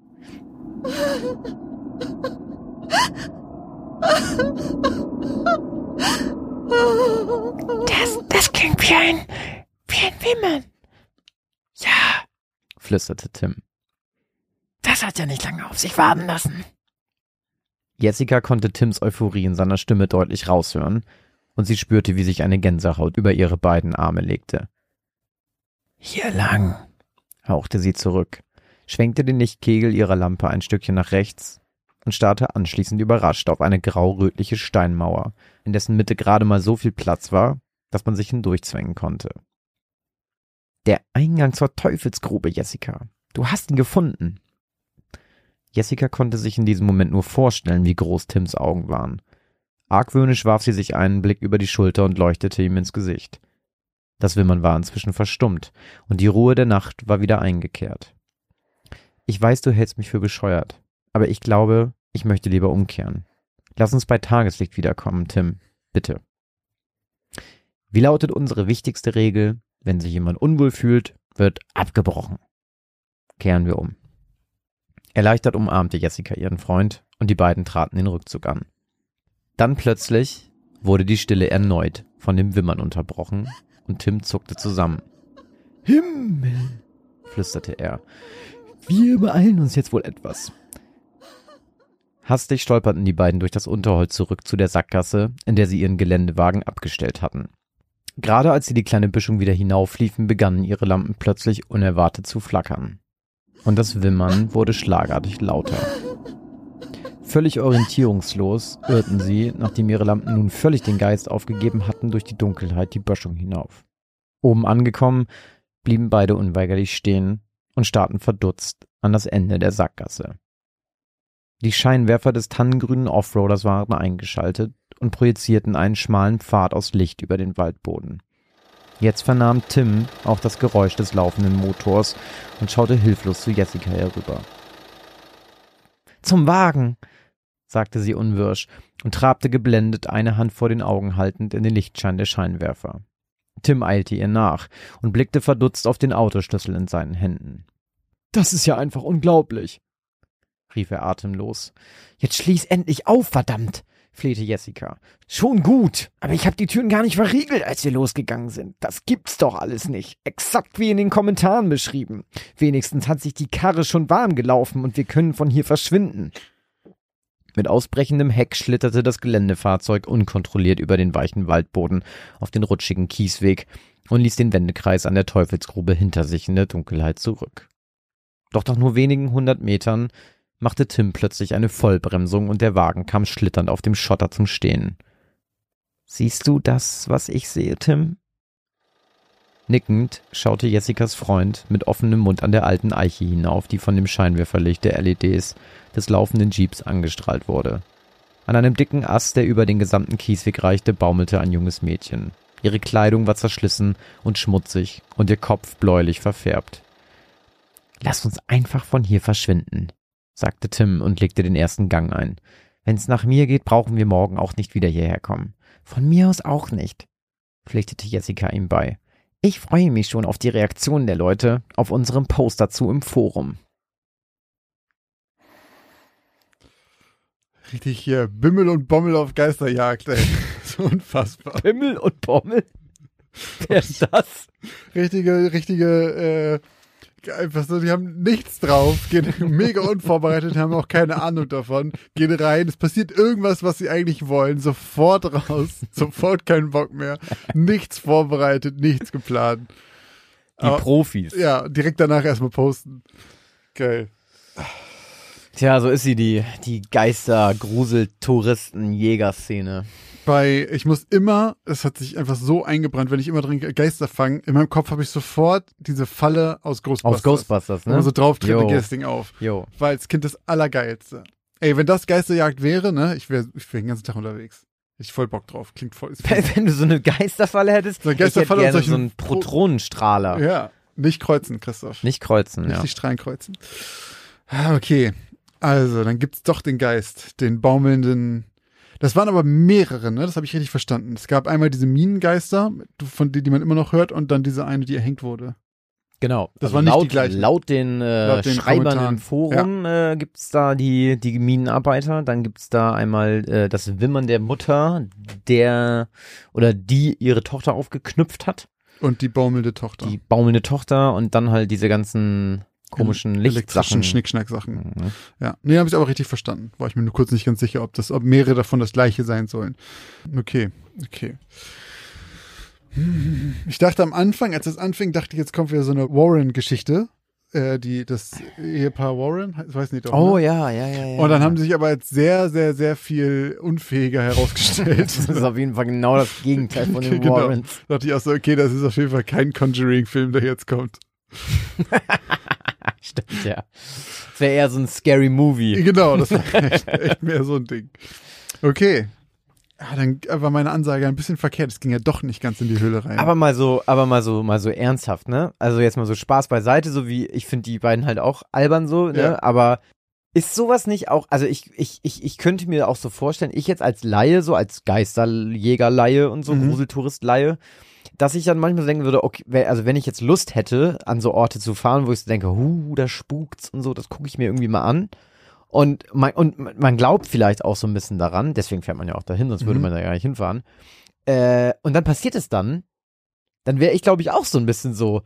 Das klingt wie ein Wimmern. Ja, flüsterte Tim. Das hat ja nicht lange auf sich warten lassen. Jessica konnte Tims Euphorie in seiner Stimme deutlich raushören und sie spürte, wie sich eine Gänsehaut über ihre beiden Arme legte. Hier lang, hauchte sie zurück, schwenkte den Lichtkegel ihrer Lampe ein Stückchen nach rechts und starrte anschließend überrascht auf eine grau-rötliche Steinmauer, in dessen Mitte gerade mal so viel Platz war, dass man sich hindurchzwängen konnte. Der Eingang zur Teufelsgrube, Jessica. Du hast ihn gefunden. Jessica konnte sich in diesem Moment nur vorstellen, wie groß Tims Augen waren. Argwöhnisch warf sie sich einen Blick über die Schulter und leuchtete ihm ins Gesicht. Das Wimmern war inzwischen verstummt und die Ruhe der Nacht war wieder eingekehrt. Ich weiß, du hältst mich für bescheuert, aber ich glaube, ich möchte lieber umkehren. Lass uns bei Tageslicht wiederkommen, Tim, bitte. Wie lautet unsere wichtigste Regel? Wenn sich jemand unwohl fühlt, wird abgebrochen. Kehren wir um. Erleichtert umarmte Jessica ihren Freund und die beiden traten den Rückzug an. Dann plötzlich wurde die Stille erneut von dem Wimmern unterbrochen und Tim zuckte zusammen. Himmel, flüsterte er. Wir beeilen uns jetzt wohl etwas. Hastig stolperten die beiden durch das Unterholz zurück zu der Sackgasse, in der sie ihren Geländewagen abgestellt hatten. Gerade als sie die kleine Böschung wieder hinaufliefen, begannen ihre Lampen plötzlich unerwartet zu flackern. Und das Wimmern wurde schlagartig lauter. Völlig orientierungslos irrten sie, nachdem ihre Lampen nun völlig den Geist aufgegeben hatten, durch die Dunkelheit die Böschung hinauf. Oben angekommen, blieben beide unweigerlich stehen und starrten verdutzt an das Ende der Sackgasse. Die Scheinwerfer des tannengrünen Offroaders waren eingeschaltet und projizierten einen schmalen Pfad aus Licht über den Waldboden. Jetzt vernahm Tim auch das Geräusch des laufenden Motors und schaute hilflos zu Jessica herüber. »Zum Wagen«, sagte sie unwirsch und trabte geblendet, eine Hand vor den Augen haltend, in den Lichtschein der Scheinwerfer. Tim eilte ihr nach und blickte verdutzt auf den Autoschlüssel in seinen Händen. »Das ist ja einfach unglaublich«, rief er atemlos. »Jetzt schließ endlich auf, verdammt«, flehte Jessica. »Schon gut, aber ich habe die Türen gar nicht verriegelt, als wir losgegangen sind. Das gibt's doch alles nicht. Exakt wie in den Kommentaren beschrieben. Wenigstens hat sich die Karre schon warm gelaufen und wir können von hier verschwinden.« Mit ausbrechendem Heck schlitterte das Geländefahrzeug unkontrolliert über den weichen Waldboden auf den rutschigen Kiesweg und ließ den Wendekreis an der Teufelsgrube hinter sich in der Dunkelheit zurück. Doch nach nur wenigen 100 Metern machte Tim plötzlich eine Vollbremsung und der Wagen kam schlitternd auf dem Schotter zum Stehen. »Siehst du das, was ich sehe, Tim?« Nickend schaute Jessicas Freund mit offenem Mund an der alten Eiche hinauf, die von dem Scheinwerferlicht der LEDs des laufenden Jeeps angestrahlt wurde. An einem dicken Ast, der über den gesamten Kiesweg reichte, baumelte ein junges Mädchen. Ihre Kleidung war zerschlissen und schmutzig und ihr Kopf bläulich verfärbt. »Lass uns einfach von hier verschwinden«, sagte Tim und legte den ersten Gang ein. »Wenn's nach mir geht, brauchen wir morgen auch nicht wieder hierher kommen.« »Von mir aus auch nicht«, pflichtete Jessica ihm bei. »Ich freue mich schon auf die Reaktionen der Leute auf unserem Post dazu im Forum.« Richtig hier Bimmel und Bommel auf Geisterjagd, ey. So unfassbar. Bimmel und Bommel? Wer ist das? Richtige, einfach so, die haben nichts drauf, gehen mega unvorbereitet, haben auch keine Ahnung davon, gehen rein, es passiert irgendwas, was sie eigentlich wollen, sofort raus, sofort keinen Bock mehr, nichts vorbereitet, nichts geplant. Die Profis. Ja, direkt danach erstmal posten. Geil. Tja, so ist sie, die Geister-Grusel-Touristen-Jäger-Szene. Ich muss immer, es hat sich einfach so eingebrannt, wenn ich immer drin Geister fange, in meinem Kopf habe ich sofort diese Falle aus Ghostbusters. Aus Ghostbusters, ne? Wo man so drauf tritt und geht das Ding auf. Jo. Weil als Kind das Allergeilste. Ey, wenn das Geisterjagd wäre, ne, ich wär den ganzen Tag unterwegs. Ich voll Bock drauf. Klingt voll. Wenn du so eine Geisterfalle hättest, so eine Geisterfalle ich hätte gerne so einen Protronenstrahler. Ja, nicht kreuzen, Christoph. Nicht kreuzen, nicht die Strahlen kreuzen. Okay, also, dann gibt's doch den Geist, den baumelnden. Das waren aber mehrere, ne? Das habe ich richtig verstanden. Es gab einmal diese Minengeister, von denen die man immer noch hört, und dann diese eine, die erhängt wurde. Genau. Das waren nicht die gleichen. Laut den Schreibern im Forum gibt's da die Minenarbeiter. Dann gibt's da einmal das Wimmern der Mutter, die ihre Tochter aufgeknüpft hat. Und die baumelnde Tochter. Die baumelnde Tochter und dann halt diese ganzen komischen Lichtsachen. Schnickschnack-Sachen. Mhm. Ja, nee, habe ich aber richtig verstanden. War ich mir nur kurz nicht ganz sicher, ob mehrere davon das gleiche sein sollen. Okay. Ich dachte am Anfang, als es anfing, dachte ich, jetzt kommt wieder so eine Warren-Geschichte. das Ehepaar Warren, ich weiß nicht. Doch, Oh ne? ja. Und dann haben sie sich aber als sehr, sehr, sehr viel unfähiger herausgestellt. Das ist auf jeden Fall genau das Gegenteil von den Genau. Warrens. Da dachte ich auch so, okay, das ist auf jeden Fall kein Conjuring-Film, der jetzt kommt. Stimmt, ja. Das wäre eher so ein Scary Movie. Genau, das war echt mehr so ein Ding. Okay. Dann war meine Ansage ein bisschen verkehrt. Es ging ja doch nicht ganz in die Höhle rein. Aber mal so ernsthaft, ne? Also jetzt mal so Spaß beiseite, so wie ich finde die beiden halt auch albern so, ne? Ja. Aber ist sowas nicht auch, also ich könnte mir auch so vorstellen, ich jetzt als Laie, so als Geisterjäger-Laie und so, Gruseltourist-Laie, dass ich dann manchmal so denken würde, okay, also wenn ich jetzt Lust hätte, an so Orte zu fahren, wo ich so denke, da spukt's und so, das gucke ich mir irgendwie mal an. Und man glaubt vielleicht auch so ein bisschen daran, deswegen fährt man ja auch dahin, sonst würde man da gar nicht hinfahren. Und dann passiert es dann wäre ich, glaube ich, auch so ein bisschen so,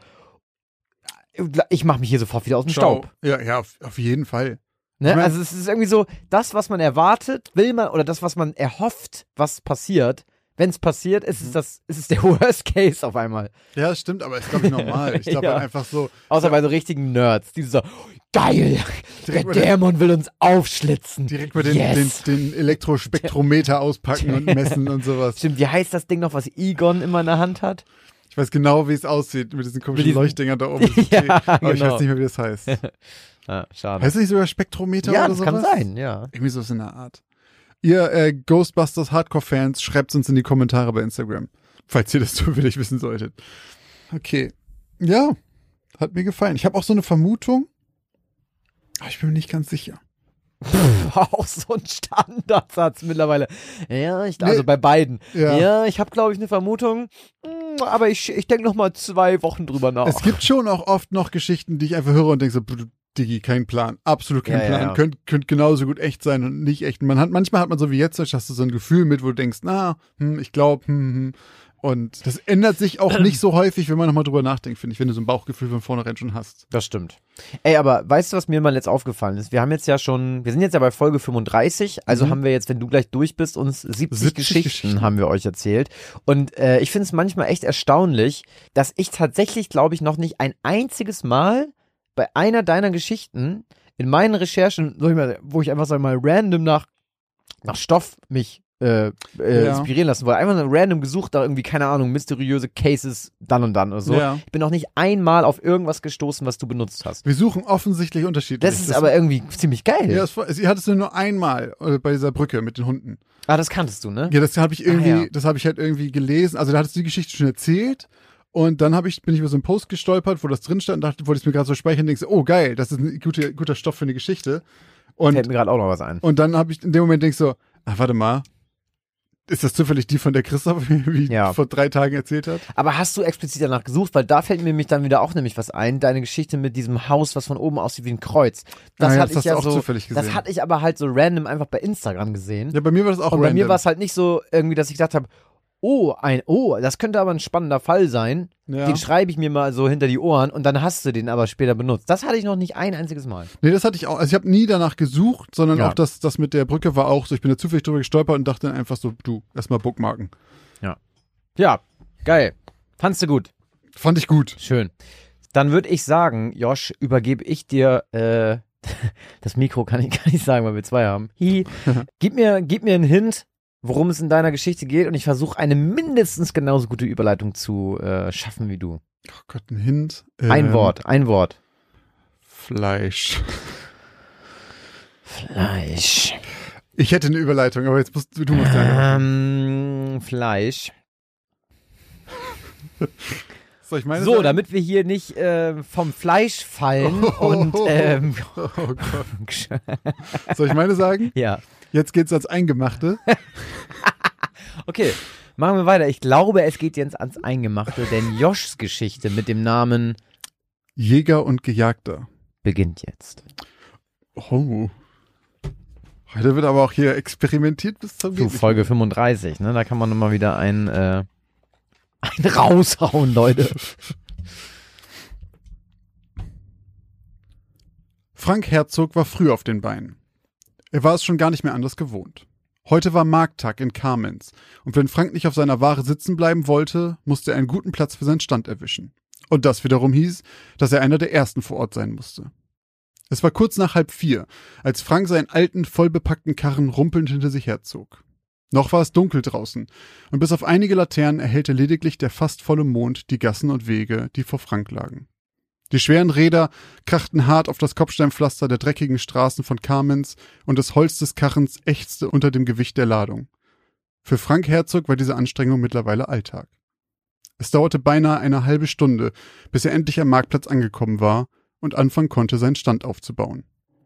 ich mache mich hier sofort wieder aus dem Staub. Ja, auf jeden Fall. Ne? Ich mein- Also es ist irgendwie so, das, was man erwartet, will man, oder das, was man erhofft, was passiert, wenn es passiert, ist es der Worst Case auf einmal. Ja, das stimmt, aber ist, glaube ich, normal. Ich glaube Ja. halt einfach so, Außer bei so richtigen Nerds, die so, geil, der Direkt mit den- Dämon will uns aufschlitzen. direkt mal den Yes. Elektrospektrometer auspacken und messen und sowas. Stimmt, wie heißt das Ding noch, was Egon immer in der Hand hat? Ich weiß genau, wie es aussieht mit diesen komischen Mit diesen- Leuchtdingern da oben. Das ist Ja, okay. Aber ich genau. weiß nicht mehr, wie das heißt. Ah, schade. Heißt das nicht sogar Spektrometer Ja, oder das sowas? kann sein, ja. Irgendwie sowas in der Art. Ihr Ghostbusters Hardcore-Fans, schreibt uns in die Kommentare bei Instagram, falls ihr das zufällig wissen solltet. Okay. Ja, hat mir gefallen. Ich habe auch so eine Vermutung, aber ich bin mir nicht ganz sicher. Auch so ein Standardsatz mittlerweile. Ja, also Nee. bei beiden. Ja. Ja, ich habe, glaube ich, eine Vermutung, aber ich denke noch mal 2 Wochen drüber nach. Es gibt schon auch oft noch Geschichten, die ich einfach höre und denke so, Digi, kein Plan, absolut kein Ja, Plan. ja. Könnt genauso gut echt sein und nicht echt. Manchmal hat man so wie jetzt, hast du so ein Gefühl mit, wo du denkst, ich glaube, Und das ändert sich auch nicht so häufig, wenn man nochmal drüber nachdenkt, finde ich, wenn du so ein Bauchgefühl von vornherein schon hast. Das stimmt. Ey, aber weißt du, was mir mal jetzt aufgefallen ist? Wir sind jetzt ja bei Folge 35, also haben wir jetzt, wenn du gleich durch bist, uns 70 Geschichten haben wir euch erzählt. Und ich finde es manchmal echt erstaunlich, dass ich tatsächlich, glaube ich, noch nicht ein einziges Mal bei einer deiner Geschichten in meinen Recherchen, wo ich einfach sag mal random nach Stoff mich inspirieren lassen wollte. Einfach nur random gesucht, da irgendwie, keine Ahnung, mysteriöse Cases dann und dann oder so. Ja. Ich bin noch nicht einmal auf irgendwas gestoßen, was du benutzt hast. Wir suchen offensichtlich unterschiedlich. Das ist aber irgendwie ziemlich geil. Ja, sie hattest du nur einmal bei dieser Brücke mit den Hunden. Das kanntest du, ne? Ja, das habe ich irgendwie, ja. das habe ich halt irgendwie gelesen. Also da hattest du die Geschichte schon erzählt. Und dann bin ich über so einen Post gestolpert, wo das drin stand, und wollte ich es mir gerade so speichern und denkst, oh geil, das ist ein guter Stoff für eine Geschichte. Und, Fällt mir gerade auch noch was ein. und dann habe ich in dem Moment denkst so, warte mal, ist das zufällig die, von der Christoph wie Ja. vor 3 Tagen erzählt hat? Aber hast du explizit danach gesucht? Weil da fällt mir nämlich dann wieder auch nämlich was ein. Deine Geschichte mit diesem Haus, was von oben aussieht wie ein Kreuz. Das ja, hatte das ich ja hast du auch so, zufällig gesehen. das hatte ich aber halt so random einfach bei Instagram gesehen. Ja, bei mir war das auch Und bei random. mir war es halt nicht so irgendwie, dass ich gedacht habe, das könnte aber ein spannender Fall sein. Ja. Den schreibe ich mir mal so hinter die Ohren und dann hast du den aber später benutzt. Das hatte ich noch nicht ein einziges Mal. Nee, das hatte ich auch. Also ich habe nie danach gesucht, sondern Ja. auch das mit der Brücke war auch so. Ich bin da zufällig drüber gestolpert und dachte dann einfach so, du, erstmal bookmarken. Ja, geil. Fandst du gut. Fand ich gut. Schön. Dann würde ich sagen, Josh, übergebe ich dir das Mikro, kann ich gar nicht sagen, weil wir 2 haben. Gib mir einen Hint, worum es in deiner Geschichte geht und ich versuche eine mindestens genauso gute Überleitung zu schaffen wie du. Oh Gott, ein Hint. Ein Wort. Fleisch. Fleisch. Ich hätte eine Überleitung, aber jetzt musst du sagen. Fleisch. Soll ich meine So, sagen? damit wir hier nicht vom Fleisch fallen und Oh Gott. Soll ich meine sagen? ja. Jetzt geht's ans Eingemachte. Okay, machen wir weiter. Ich glaube, es geht jetzt ans Eingemachte, denn Joshs Geschichte mit dem Namen Jäger und Gejagter. beginnt jetzt. Oh. Heute wird aber auch hier experimentiert bis zum Zu geht nicht Folge mehr. 35, ne? Da kann man nochmal wieder ein raushauen, Leute. Frank Herzog war früh auf den Beinen. Er war es schon gar nicht mehr anders gewohnt. Heute war Markttag in Kamenz und wenn Frank nicht auf seiner Ware sitzen bleiben wollte, musste er einen guten Platz für seinen Stand erwischen. Und das wiederum hieß, dass er einer der Ersten vor Ort sein musste. Es war kurz nach 3:30, als Frank seinen alten, vollbepackten Karren rumpelnd hinter sich herzog. Noch war es dunkel draußen, und bis auf einige Laternen erhellte lediglich der fast volle Mond die Gassen und Wege, die vor Frank lagen. Die schweren Räder krachten hart auf das Kopfsteinpflaster der dreckigen Straßen von Kamenz und das Holz des Karrens ächzte unter dem Gewicht der Ladung. Für Frank Herzog war diese Anstrengung mittlerweile Alltag. Es dauerte beinahe eine halbe Stunde, bis er endlich am Marktplatz angekommen war und anfangen konnte, seinen Stand aufzubauen.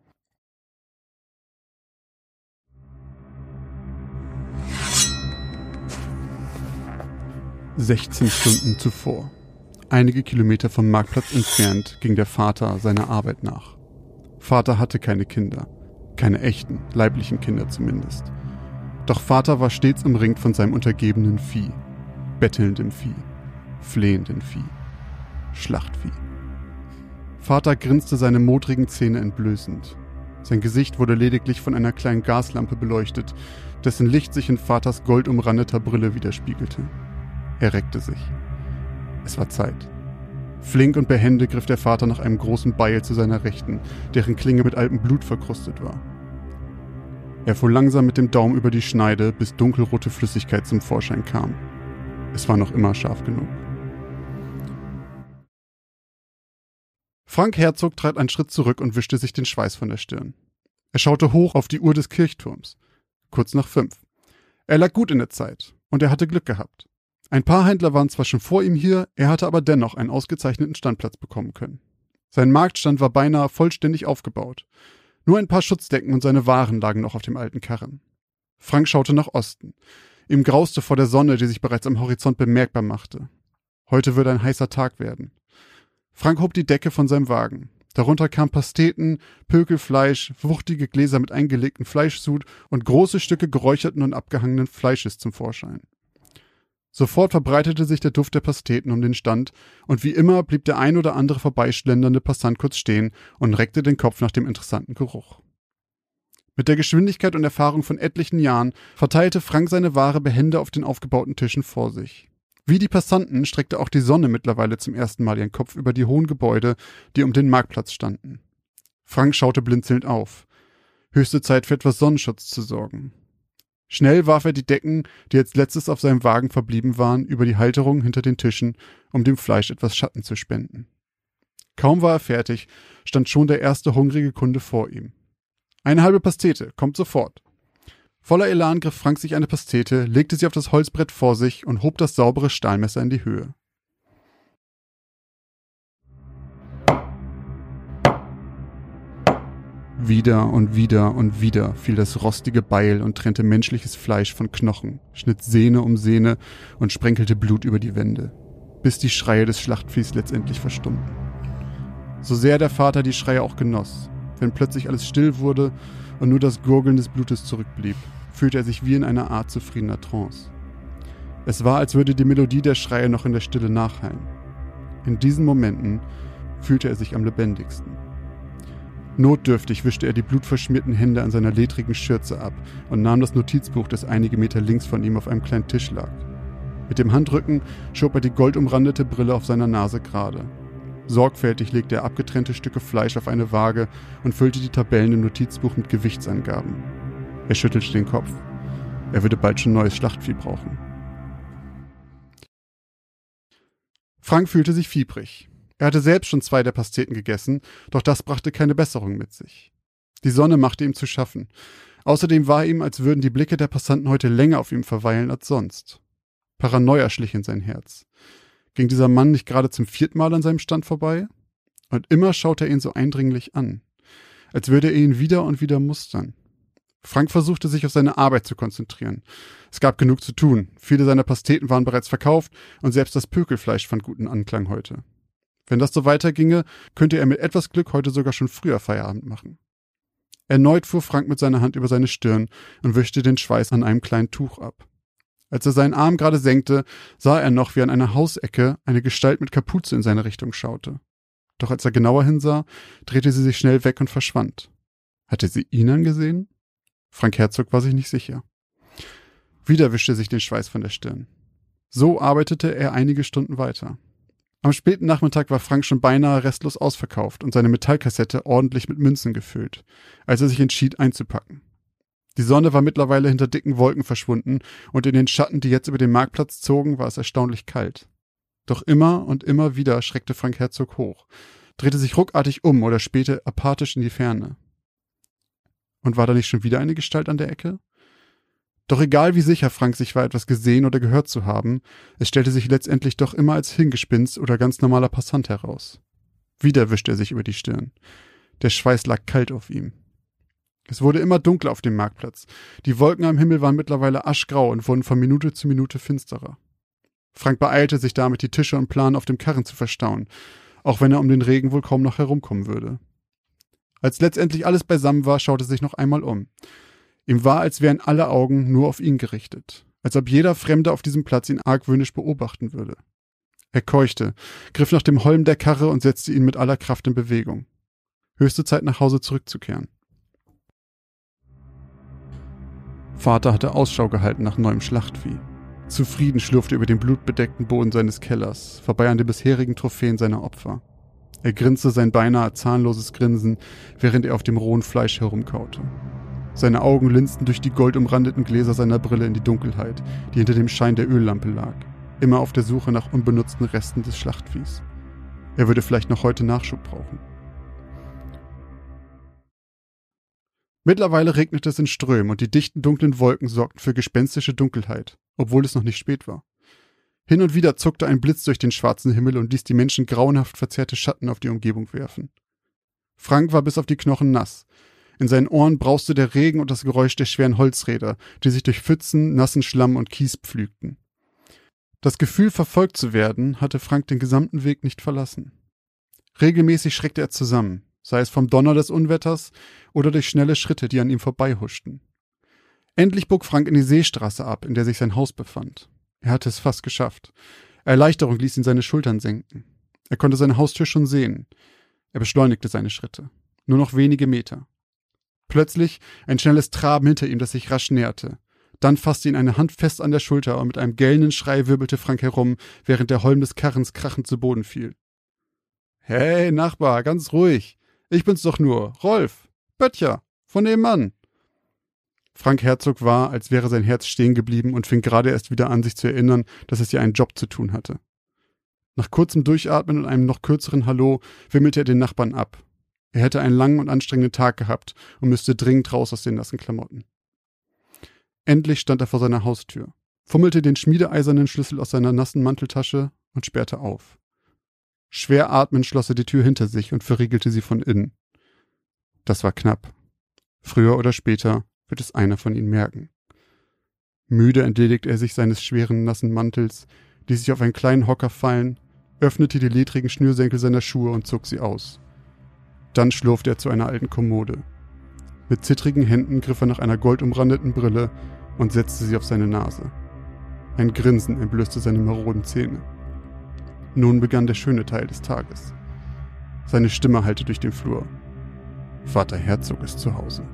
...16 Stunden zuvor. Einige Kilometer vom Marktplatz entfernt ging der Vater seiner Arbeit nach. Vater hatte keine Kinder. Keine echten, leiblichen Kinder zumindest. Doch Vater war stets umringt von seinem untergebenen Vieh. Bettelndem Vieh. Flehendem Vieh. Schlachtvieh. Vater grinste seine modrigen Zähne entblößend. Sein Gesicht wurde lediglich von einer kleinen Gaslampe beleuchtet, dessen Licht sich in Vaters goldumrandeter Brille widerspiegelte. Er reckte sich. Es war Zeit. Flink und behende griff der Vater nach einem großen Beil zu seiner Rechten, deren Klinge mit altem Blut verkrustet war. Er fuhr langsam mit dem Daumen über die Schneide, bis dunkelrote Flüssigkeit zum Vorschein kam. Es war noch immer scharf genug. Frank Herzog trat einen Schritt zurück und wischte sich den Schweiß von der Stirn. Er schaute hoch auf die Uhr des Kirchturms. Kurz nach 5. Er lag gut in der Zeit und er hatte Glück gehabt. Ein paar Händler waren zwar schon vor ihm hier, er hatte aber dennoch einen ausgezeichneten Standplatz bekommen können. Sein Marktstand war beinahe vollständig aufgebaut. Nur ein paar Schutzdecken und seine Waren lagen noch auf dem alten Karren. Frank schaute nach Osten. Ihm grauste vor der Sonne, die sich bereits am Horizont bemerkbar machte. Heute würde ein heißer Tag werden. Frank hob die Decke von seinem Wagen. Darunter kamen Pasteten, Pökelfleisch, wuchtige Gläser mit eingelegtem Fleischsud und große Stücke geräucherten und abgehangenen Fleisches zum Vorschein. Sofort verbreitete sich der Duft der Pasteten um den Stand, und wie immer blieb der ein oder andere vorbeischlendernde Passant kurz stehen und reckte den Kopf nach dem interessanten Geruch. Mit der Geschwindigkeit und Erfahrung von etlichen Jahren verteilte Frank seine Ware behende auf den aufgebauten Tischen vor sich. Wie die Passanten streckte auch die Sonne mittlerweile zum ersten Mal ihren Kopf über die hohen Gebäude, die um den Marktplatz standen. Frank schaute blinzelnd auf. Höchste Zeit für etwas Sonnenschutz zu sorgen. Schnell warf er die Decken, die als letztes auf seinem Wagen verblieben waren, über die Halterung hinter den Tischen, um dem Fleisch etwas Schatten zu spenden. Kaum war er fertig, stand schon der erste hungrige Kunde vor ihm. »Eine halbe Pastete, kommt sofort.« Voller Elan griff Frank sich eine Pastete, legte sie auf das Holzbrett vor sich und hob das saubere Stahlmesser in die Höhe. Wieder und wieder und wieder fiel das rostige Beil und trennte menschliches Fleisch von Knochen, schnitt Sehne um Sehne und sprenkelte Blut über die Wände, bis die Schreie des Schlachtviehs letztendlich verstummten. So sehr der Vater die Schreie auch genoss, wenn plötzlich alles still wurde und nur das Gurgeln des Blutes zurückblieb, fühlte er sich wie in einer Art zufriedener Trance. Es war, als würde die Melodie der Schreie noch in der Stille nachhallen. In diesen Momenten fühlte er sich am lebendigsten. Notdürftig wischte er die blutverschmierten Hände an seiner ledrigen Schürze ab und nahm das Notizbuch, das einige Meter links von ihm auf einem kleinen Tisch lag. Mit dem Handrücken schob er die goldumrandete Brille auf seiner Nase gerade. Sorgfältig legte er abgetrennte Stücke Fleisch auf eine Waage und füllte die Tabellen im Notizbuch mit Gewichtsangaben. Er schüttelte den Kopf. Er würde bald schon neues Schlachtvieh brauchen. Frank fühlte sich fiebrig. Er hatte selbst schon 2 der Pasteten gegessen, doch das brachte keine Besserung mit sich. Die Sonne machte ihm zu schaffen. Außerdem war ihm, als würden die Blicke der Passanten heute länger auf ihm verweilen als sonst. Paranoia schlich in sein Herz. Ging dieser Mann nicht gerade zum 4. Mal an seinem Stand vorbei? Und immer schaute er ihn so eindringlich an, als würde er ihn wieder und wieder mustern. Frank versuchte sich auf seine Arbeit zu konzentrieren. Es gab genug zu tun. Viele seiner Pasteten waren bereits verkauft und selbst das Pökelfleisch fand guten Anklang heute. Wenn das so weiterginge, könnte er mit etwas Glück heute sogar schon früher Feierabend machen. Erneut fuhr Frank mit seiner Hand über seine Stirn und wischte den Schweiß an einem kleinen Tuch ab. Als er seinen Arm gerade senkte, sah er noch, wie an einer Hausecke eine Gestalt mit Kapuze in seine Richtung schaute. Doch als er genauer hinsah, drehte sie sich schnell weg und verschwand. Hatte sie ihn angesehen? Frank Herzog war sich nicht sicher. Wieder wischte sich den Schweiß von der Stirn. So arbeitete er einige Stunden weiter. Am späten Nachmittag war Frank schon beinahe restlos ausverkauft und seine Metallkassette ordentlich mit Münzen gefüllt, als er sich entschied einzupacken. Die Sonne war mittlerweile hinter dicken Wolken verschwunden und in den Schatten, die jetzt über den Marktplatz zogen, war es erstaunlich kalt. Doch immer und immer wieder schreckte Frank Herzog hoch, drehte sich ruckartig um oder spähte apathisch in die Ferne. Und war da nicht schon wieder eine Gestalt an der Ecke? Doch egal wie sicher Frank sich war, etwas gesehen oder gehört zu haben, es stellte sich letztendlich doch immer als Hingespinst oder ganz normaler Passant heraus. Wieder wischte er sich über die Stirn. Der Schweiß lag kalt auf ihm. Es wurde immer dunkler auf dem Marktplatz. Die Wolken am Himmel waren mittlerweile aschgrau und wurden von Minute zu Minute finsterer. Frank beeilte sich damit, die Tische und Planen auf dem Karren zu verstauen, auch wenn er um den Regen wohl kaum noch herumkommen würde. Als letztendlich alles beisammen war, schaute er sich noch einmal um. Ihm war, als wären alle Augen nur auf ihn gerichtet, als ob jeder Fremde auf diesem Platz ihn argwöhnisch beobachten würde. Er keuchte, griff nach dem Holm der Karre und setzte ihn mit aller Kraft in Bewegung. Höchste Zeit, nach Hause zurückzukehren. Vater hatte Ausschau gehalten nach neuem Schlachtvieh. Zufrieden schlurfte er über den blutbedeckten Boden seines Kellers, vorbei an den bisherigen Trophäen seiner Opfer. Er grinste sein beinahe zahnloses Grinsen, während er auf dem rohen Fleisch herumkaute. Seine Augen linsten durch die goldumrandeten Gläser seiner Brille in die Dunkelheit, die hinter dem Schein der Öllampe lag, immer auf der Suche nach unbenutzten Resten des Schlachtviehs. Er würde vielleicht noch heute Nachschub brauchen. Mittlerweile regnete es in Strömen und die dichten, dunklen Wolken sorgten für gespenstische Dunkelheit, obwohl es noch nicht spät war. Hin und wieder zuckte ein Blitz durch den schwarzen Himmel und ließ die Menschen grauenhaft verzerrte Schatten auf die Umgebung werfen. Frank war bis auf die Knochen nass. In seinen Ohren brauste der Regen und das Geräusch der schweren Holzräder, die sich durch Pfützen, nassen Schlamm und Kies pflügten. Das Gefühl, verfolgt zu werden, hatte Frank den gesamten Weg nicht verlassen. Regelmäßig schreckte er zusammen, sei es vom Donner des Unwetters oder durch schnelle Schritte, die an ihm vorbeihuschten. Endlich bog Frank in die Seestraße ab, in der sich sein Haus befand. Er hatte es fast geschafft. Erleichterung ließ ihn seine Schultern senken. Er konnte seine Haustür schon sehen. Er beschleunigte seine Schritte. Nur noch wenige Meter. Plötzlich ein schnelles Traben hinter ihm, das sich rasch näherte. Dann fasste ihn eine Hand fest an der Schulter und mit einem gellenden Schrei wirbelte Frank herum, während der Holm des Karrens krachend zu Boden fiel. »Hey, Nachbar, ganz ruhig. Ich bin's doch nur, Rolf, Böttcher, von nebenan.« Frank Herzog war, als wäre sein Herz stehen geblieben und fing gerade erst wieder an, sich zu erinnern, dass es ja einen Job zu tun hatte. Nach kurzem Durchatmen und einem noch kürzeren Hallo wimmelte er den Nachbarn ab. Er hätte einen langen und anstrengenden Tag gehabt und müsste dringend raus aus den nassen Klamotten. Endlich stand er vor seiner Haustür, fummelte den schmiedeeisernen Schlüssel aus seiner nassen Manteltasche und sperrte auf. Schwer atmend schloss er die Tür hinter sich und verriegelte sie von innen. Das war knapp. Früher oder später wird es einer von ihnen merken. Müde entledigte er sich seines schweren, nassen Mantels, ließ sich auf einen kleinen Hocker fallen, öffnete die ledrigen Schnürsenkel seiner Schuhe und zog sie aus. Dann schlurfte er zu einer alten Kommode. Mit zittrigen Händen griff er nach einer goldumrandeten Brille und setzte sie auf seine Nase. Ein Grinsen entblößte seine maroden Zähne. Nun begann der schöne Teil des Tages. Seine Stimme hallte durch den Flur. Vater Herzog ist zu Hause.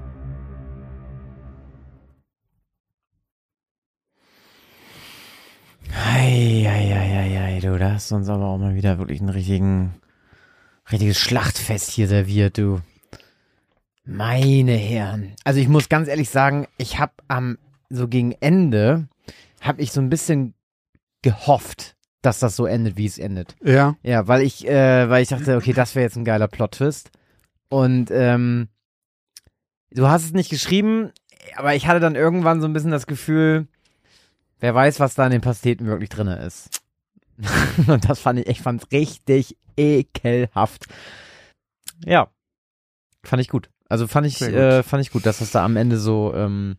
Ei, du, da hast uns aber auch mal wieder wirklich ein richtiges Schlachtfest hier serviert, du. Meine Herren. Also ich muss ganz ehrlich sagen, ich habe so gegen Ende, habe ich so ein bisschen gehofft, dass das so endet, wie es endet. Ja. Ja, weil ich dachte, okay, das wäre jetzt ein geiler Plot-Twist. Und du hast es nicht geschrieben, aber ich hatte dann irgendwann so ein bisschen das Gefühl, wer weiß, was da in den Pasteten wirklich drin ist. Und das ich fand's richtig ekelhaft. Ja, fand ich gut. Also fand ich gut, dass das da am Ende so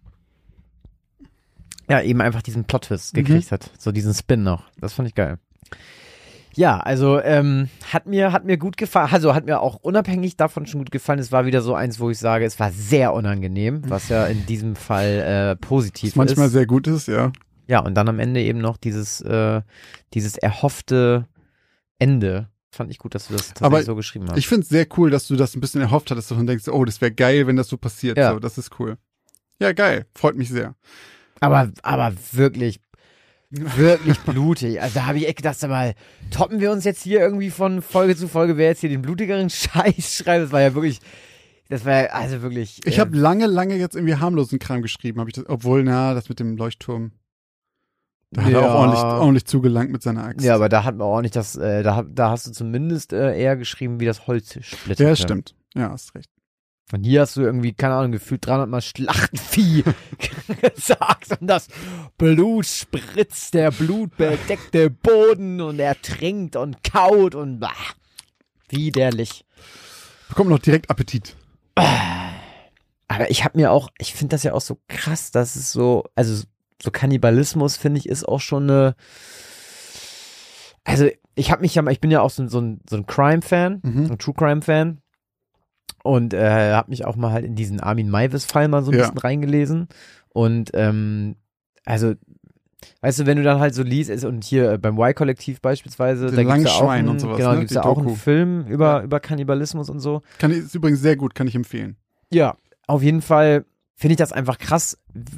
eben einfach diesen Plot-Twist gekriegt hat. So diesen Spin noch. Das fand ich geil. Ja, also hat mir gut gefallen. Also hat mir auch unabhängig davon schon gut gefallen. Es war wieder so eins, wo ich sage, es war sehr unangenehm, was ja in diesem Fall positiv ist. Manchmal sehr gut ist, ja. Ja, und dann am Ende eben noch dieses erhoffte Ende. Fand ich gut, dass du das tatsächlich so geschrieben hast. Ich finde es sehr cool, dass du das ein bisschen erhofft hattest und denkst, oh, das wäre geil, wenn das so passiert. Ja. So, das ist cool. Ja, geil. Freut mich sehr. Aber wirklich wirklich blutig. Also da habe ich echt gedacht, aber toppen wir uns jetzt hier irgendwie von Folge zu Folge, wer jetzt hier den blutigeren Scheiß schreibt. Das war ja wirklich, also wirklich. Ich habe lange jetzt irgendwie harmlosen Kram geschrieben, obwohl, das mit dem Leuchtturm. Da hat er auch ordentlich zugelangt mit seiner Axt. Ja, aber da hat man auch nicht da hast du zumindest eher geschrieben, wie das Holz splittert. Ja, stimmt. Ja, hast recht. Und hier hast du irgendwie, keine Ahnung, gefühlt 300 Mal Schlachtenvieh gesagt und das Blut spritzt, der blutbedeckte Boden und er trinkt und kaut und widerlich. Bekommt noch direkt Appetit. Aber ich finde das ja auch so krass, dass es so, also so Kannibalismus, finde ich, ist auch schon also ich bin ja auch so ein Crime-Fan, ein True-Crime-Fan. Und habe mich auch mal halt in diesen Armin Maivis-Fall mal so ein bisschen reingelesen. Und also, weißt du, wenn du dann halt so liest, und hier beim Y-Kollektiv beispielsweise, da gibt's ja auch und sowas, genau, ne? gibt's ja auch einen Film über Kannibalismus und so. Ist übrigens sehr gut, kann ich empfehlen. Ja, auf jeden Fall finde ich das einfach krass,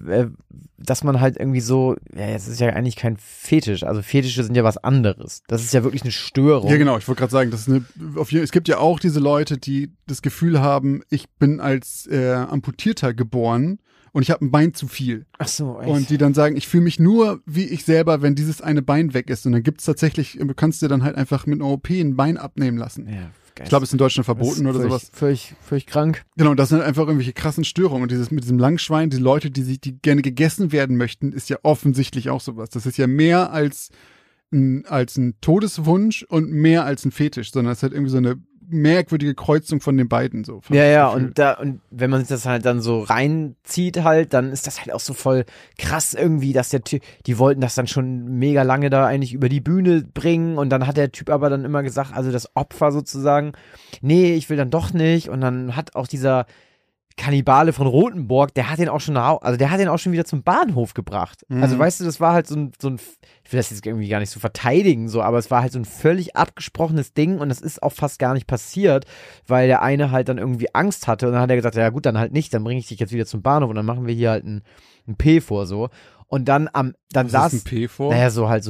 dass man halt irgendwie so, es ist ja eigentlich kein Fetisch, also Fetische sind ja was anderes. Das ist ja wirklich eine Störung. Ja, genau, ich wollte gerade sagen, es gibt ja auch diese Leute, die das Gefühl haben, ich bin als Amputierter geboren und ich habe ein Bein zu viel. Ach so, echt? Und die dann sagen, ich fühle mich nur wie ich selber, wenn dieses eine Bein weg ist. Und dann gibt's tatsächlich, du kannst dir dann halt einfach mit einer OP ein Bein abnehmen lassen. Ja. Ich glaube, es ist in Deutschland verboten oder sowas. Völlig krank. Genau, das sind einfach irgendwelche krassen Störungen. Und mit diesem Langschwein, die Leute, die gerne gegessen werden möchten, ist ja offensichtlich auch sowas. Das ist ja mehr als ein Todeswunsch und mehr als ein Fetisch, sondern es ist halt irgendwie so eine merkwürdige Kreuzung von den beiden so. Ja, und wenn man sich das halt dann so reinzieht halt, dann ist das halt auch so voll krass irgendwie, dass der Typ, die wollten das dann schon mega lange da eigentlich über die Bühne bringen und dann hat der Typ aber dann immer gesagt, also das Opfer sozusagen, nee, ich will dann doch nicht und dann hat auch dieser Kannibale von Rothenburg, der hat den auch schon wieder zum Bahnhof gebracht. Mhm. Also weißt du, das war halt so ein, ich will das jetzt irgendwie gar nicht so verteidigen, so, aber es war halt so ein völlig abgesprochenes Ding und das ist auch fast gar nicht passiert, weil der eine halt dann irgendwie Angst hatte und dann hat er gesagt, ja gut, dann halt nicht, dann bringe ich dich jetzt wieder zum Bahnhof und dann machen wir hier halt ein P vor, so. Und dann Was saß ist ein P vor? Naja, so halt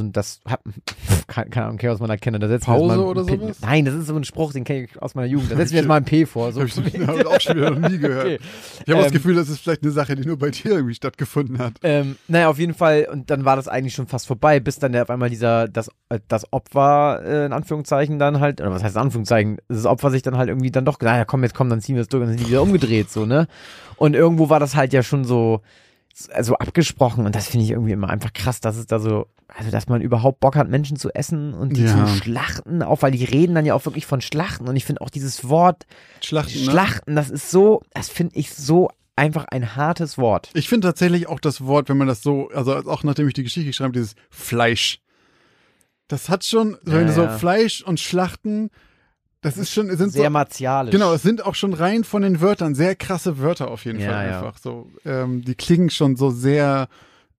keine Ahnung, aus meiner Kenner. Da setzen Pause wir jetzt mal oder sowas? Nein, das ist so ein Spruch, den kenne ich aus meiner Jugend. Da setzen wir jetzt mal ein P vor. So. Hab ich auch schon wieder noch nie gehört. Okay. Ich habe das Gefühl, das ist vielleicht eine Sache, die nur bei dir irgendwie stattgefunden hat. Naja, auf jeden Fall. Und dann war das eigentlich schon fast vorbei, bis dann auf einmal das Opfer, in Anführungszeichen dann halt, oder was heißt in Anführungszeichen, das Opfer sich dann halt irgendwie dann doch, naja, komm, dann ziehen wir es durch und dann sind die wieder umgedreht, so, ne? Und irgendwo war das halt ja schon so abgesprochen und das finde ich irgendwie immer einfach krass, dass es da so, also dass man überhaupt Bock hat, Menschen zu essen und die zu schlachten, auch weil die reden dann ja auch wirklich von Schlachten und ich finde auch dieses Wort Schlachten, das finde ich so einfach ein hartes Wort. Ich finde tatsächlich auch das Wort, wenn man das so, also auch nachdem ich die Geschichte geschrieben habe, dieses Fleisch, das hat schon, wenn du so Fleisch und Schlachten, das ist schon, sind sehr so, martialisch. Genau, es sind auch schon rein von den Wörtern sehr krasse Wörter auf jeden Fall einfach. So, die klingen schon so sehr,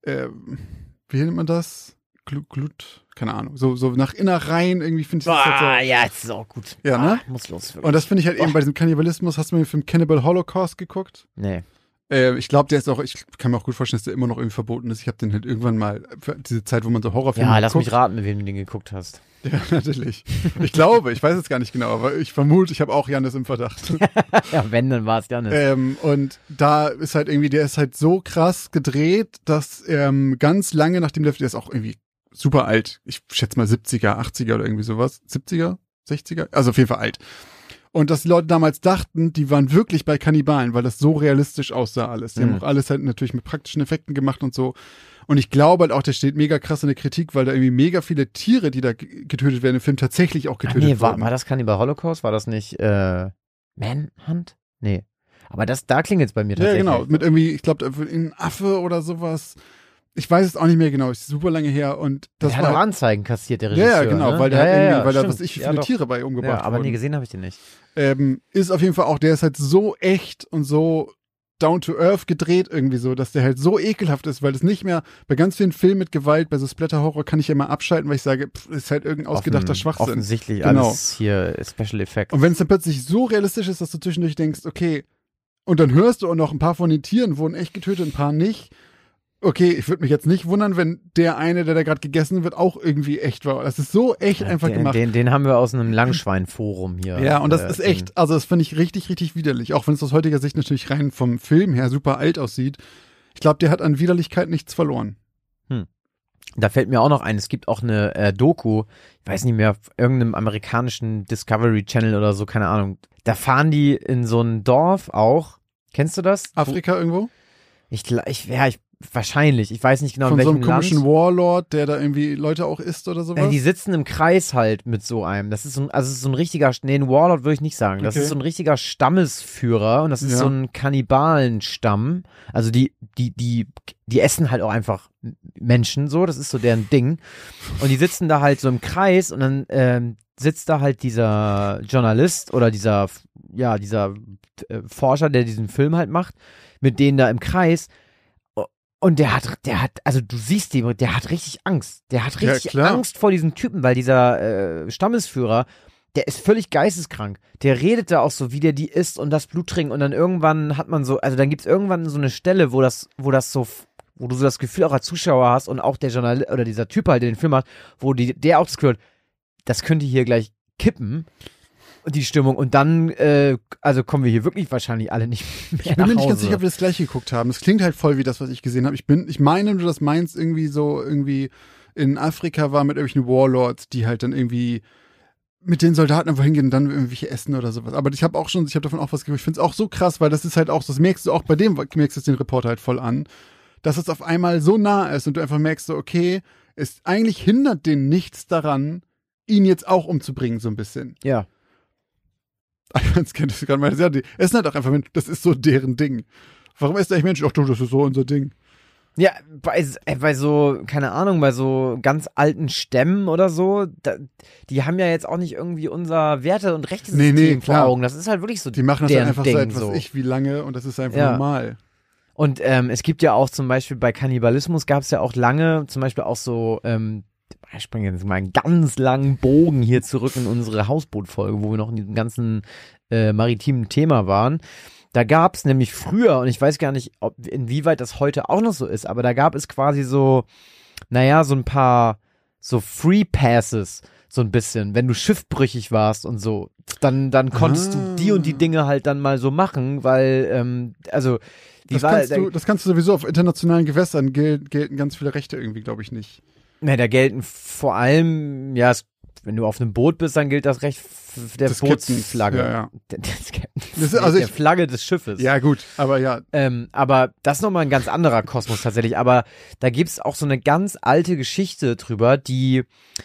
wie nennt man das? Glut, keine Ahnung. So nach Innereien irgendwie finde ich das halt so. Ja, das ist auch gut. Ja, ne? Muss los. Wirklich. Und das finde ich halt eben bei diesem Kannibalismus. Hast du mal den Film Cannibal Holocaust geguckt? Nee. Ich glaube, der ist auch, ich kann mir auch gut vorstellen, dass der immer noch irgendwie verboten ist. Ich habe den halt irgendwann mal, für diese Zeit, wo man so Horrorfilme guckt. Ja, lass mich raten, mit wem du den geguckt hast. Ja, natürlich. Ich glaube, ich weiß es gar nicht genau, aber ich vermute, ich habe auch Jannis im Verdacht. Ja, wenn, dann war es Jannis. Und da ist halt irgendwie, der ist halt so krass gedreht, dass ganz lange nachdem der ist auch irgendwie super alt. Ich schätze mal 70er, 80er oder irgendwie sowas. 70er, 60er? Also auf jeden Fall alt. Und dass die Leute damals dachten, die waren wirklich bei Kannibalen, weil das so realistisch aussah alles. Die haben auch alles halt natürlich mit praktischen Effekten gemacht und so. Und ich glaube halt auch, der steht mega krass in der Kritik, weil da irgendwie mega viele Tiere, die da getötet werden im Film, tatsächlich auch getötet wurden. War das Cannibal Holocaust? War das nicht Manhunt? Nee. Aber da klingelt es bei mir tatsächlich. Ja, genau. Mit irgendwie, ich glaube, ein Affe oder sowas. Ich weiß es auch nicht mehr genau, ist super lange her und das der hat auch Anzeigen kassiert, der Regisseur. Ja, genau, ne? weil der hat irgendwie, weil da was ich viele Tiere bei umgebracht ja, aber nee, gesehen habe ich den nicht. Ist auf jeden Fall auch, der ist halt so echt und so down to earth gedreht irgendwie so, dass der halt so ekelhaft ist, weil es nicht mehr, bei ganz vielen Filmen mit Gewalt, bei so Splatter-Horror kann ich ja mal abschalten, weil ich sage, ist halt irgendein ausgedachter Schwachsinn. Offensichtlich alles hier Special Effects. Und wenn es dann plötzlich so realistisch ist, dass du zwischendurch denkst, okay, und dann hörst du auch noch, ein paar von den Tieren wurden echt getötet, ein paar nicht. okay, ich würde mich jetzt nicht wundern, wenn der eine, der da gerade gegessen wird, auch irgendwie echt war. Das ist so echt einfach gemacht. Den haben wir aus einem Langschwein-Forum hier. Ja, und das ist echt, also das finde ich richtig, richtig widerlich. Auch wenn es aus heutiger Sicht natürlich rein vom Film her super alt aussieht. Ich glaube, der hat an Widerlichkeit nichts verloren. Da fällt mir auch noch ein, es gibt auch eine Doku, ich weiß nicht mehr, auf irgendeinem amerikanischen Discovery Channel oder so, keine Ahnung. Da fahren die in so ein Dorf auch. Kennst du das? Afrika irgendwo? Wahrscheinlich. Ich weiß nicht genau, von in so welchem einem komischen Land. Warlord, der da irgendwie Leute auch isst oder sowas? Die sitzen im Kreis halt mit so einem. Das ist so ein richtiger, ein Warlord würde ich nicht sagen. Das Okay. ist so ein richtiger Stammesführer und das ist Ja. so ein Kannibalenstamm. Also die essen halt auch einfach Menschen so. Das ist so deren Ding. Und die sitzen da halt so im Kreis und dann sitzt da halt dieser Journalist oder dieser Forscher, der diesen Film halt macht, mit denen da im Kreis. Und der hat, also du siehst den, der hat richtig Angst. Der hat richtig klar. Angst vor diesem Typen, weil dieser Stammesführer, der ist völlig geisteskrank. Der redet da auch so, wie der die isst und das Blut trinkt und dann irgendwann hat man so, also dann gibt's irgendwann so eine Stelle, wo du so das Gefühl auch als Zuschauer hast und auch der Journalist oder dieser Typ halt, der den Film macht, wo der auch das Gefühl hat, das könnte hier gleich kippen. Die Stimmung und dann, also kommen wir hier wirklich wahrscheinlich alle nicht mehr Ich bin mir nach nicht ganz Hause. sicher, ob wir das gleiche geguckt haben. Das klingt halt voll wie das, was ich gesehen habe. Ich meine, du das meinst, irgendwie in Afrika war mit irgendwelchen Warlords, die halt dann irgendwie mit den Soldaten einfach hingehen und dann irgendwelche essen oder sowas. Aber ich habe davon auch was gehört. Ich finde es auch so krass, weil das ist halt auch, das merkst du auch bei dem, merkst du den Reporter halt voll an, dass es auf einmal so nah ist und du einfach merkst so, okay, es eigentlich hindert den nichts daran, ihn jetzt auch umzubringen, so ein bisschen. Ja. Ganz kennt das gerade mal. Ja, die essen halt auch einfach Menschen. Das ist so deren Ding. Warum essen eigentlich Menschen? Ach du, das ist so unser Ding. Ja, bei so, keine Ahnung, bei so ganz alten Stämmen oder so, die haben ja jetzt auch nicht irgendwie unser Werte- und Rechtesystem Nee, vor klar. Augen. Das ist halt wirklich so Die machen das deren halt einfach Ding, seit so. wie lange und das ist einfach Ja. normal. Und es gibt ja auch zum Beispiel bei Kannibalismus gab es ja auch lange, zum Beispiel auch so, ich springe jetzt mal einen ganz langen Bogen hier zurück in unsere Hausbootfolge, wo wir noch in diesem ganzen maritimen Thema waren. Da gab es nämlich früher, und ich weiß gar nicht, inwieweit das heute auch noch so ist, aber da gab es quasi so, so ein paar so Free Passes, so ein bisschen, wenn du schiffbrüchig warst und so, dann konntest du die und die Dinge halt dann mal so machen, weil, Das kannst du sowieso auf internationalen Gewässern gelten ganz viele Rechte irgendwie, glaube ich, nicht. Da gelten vor allem, wenn du auf einem Boot bist, dann gilt das Recht der Des Bootsflagge. Ja. Der Flagge des Schiffes. Ja, gut, aber ja. Aber das ist nochmal ein ganz anderer Kosmos tatsächlich. Aber da gibt's auch so eine ganz alte Geschichte drüber, die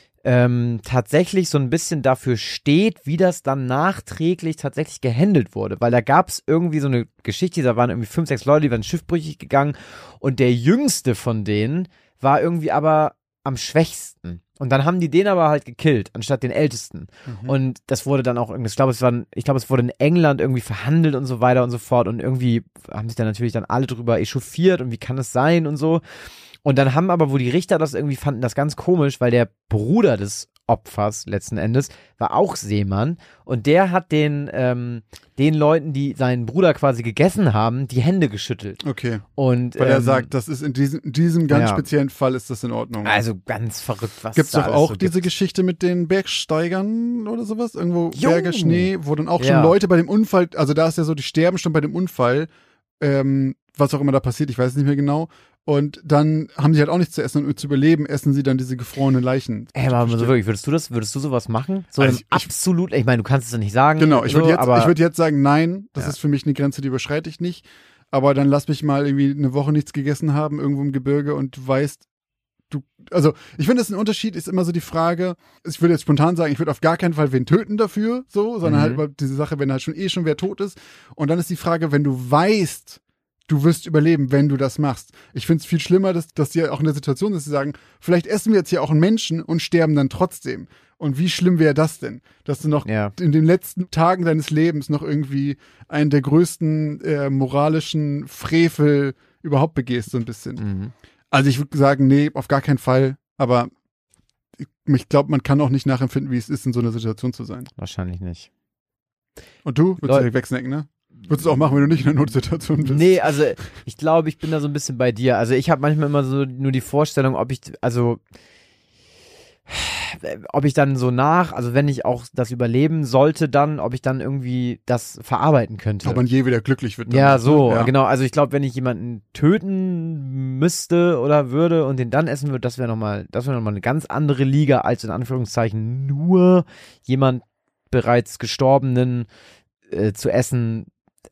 tatsächlich so ein bisschen dafür steht, wie das dann nachträglich tatsächlich gehandelt wurde. Weil da gab's irgendwie so eine Geschichte, da waren irgendwie 5, 6 Leute, die waren schiffbrüchig gegangen und der jüngste von denen war irgendwie aber am schwächsten. Und dann haben die den aber halt gekillt, anstatt den Ältesten. Und das wurde dann auch irgendwie, ich glaube, es wurde in England irgendwie verhandelt und so weiter und so fort. Und irgendwie haben sich dann natürlich dann alle drüber echauffiert und wie kann das sein und so. Und dann haben aber, wo die Richter das irgendwie fanden, das ganz komisch, weil der Bruder des Opfers letzten Endes war auch Seemann und der hat den Leuten, die seinen Bruder quasi gegessen haben, die Hände geschüttelt. Okay. Und Weil er sagt, das ist in diesem ganz speziellen Fall ist das in Ordnung. Also ganz verrückt, was Gibt's da doch alles auch so diese gibt. Geschichte mit den Bergsteigern oder sowas? Irgendwo Jo. Berge, Schnee, wo dann auch schon Ja. Leute bei dem Unfall, also da ist ja so, die sterben schon bei dem Unfall, was auch immer da passiert, ich weiß es nicht mehr genau. Und dann haben sie halt auch nichts zu essen und um zu überleben, essen sie dann diese gefrorenen Leichen. Aber so wirklich, würdest du sowas machen? So Also absolut, ich meine, du kannst es ja nicht sagen. Genau, ich so, würd jetzt sagen, nein, das Ja. ist für mich eine Grenze, die überschreite ich nicht. Aber dann lass mich mal irgendwie eine Woche nichts gegessen haben, irgendwo im Gebirge und du weißt, also ich finde, das ein Unterschied ist immer so die Frage, ich würde jetzt spontan sagen, ich würde auf gar keinen Fall wen töten dafür, so, sondern halt über diese Sache, wenn halt schon wer tot ist. Und dann ist die Frage, wenn du weißt, du wirst überleben, wenn du das machst. Ich finde es viel schlimmer, dass die auch in der Situation sind, dass sie sagen, vielleicht essen wir jetzt hier auch einen Menschen und sterben dann trotzdem. Und wie schlimm wäre das denn? Dass du noch in den letzten Tagen deines Lebens noch irgendwie einen der größten moralischen Frevel überhaupt begehst, so ein bisschen. Also ich würde sagen, nee, auf gar keinen Fall. Aber ich glaube, man kann auch nicht nachempfinden, wie es ist, in so einer Situation zu sein. Wahrscheinlich nicht. Und du? Würdest du direkt wegsnacken, ne? Würdest du auch machen, wenn du nicht in einer Notsituation bist? Nee, also ich glaube, ich bin da so ein bisschen bei dir. Also ich habe manchmal immer so nur die Vorstellung, ob ich dann so also wenn ich auch das überleben sollte, dann, ob ich dann irgendwie das verarbeiten könnte. Ob man je wieder glücklich wird. Ja, so, ja. Genau. Also ich glaube, wenn ich jemanden töten müsste oder würde und den dann essen würde, das wäre nochmal eine ganz andere Liga, als in Anführungszeichen nur jemand bereits Gestorbenen zu essen.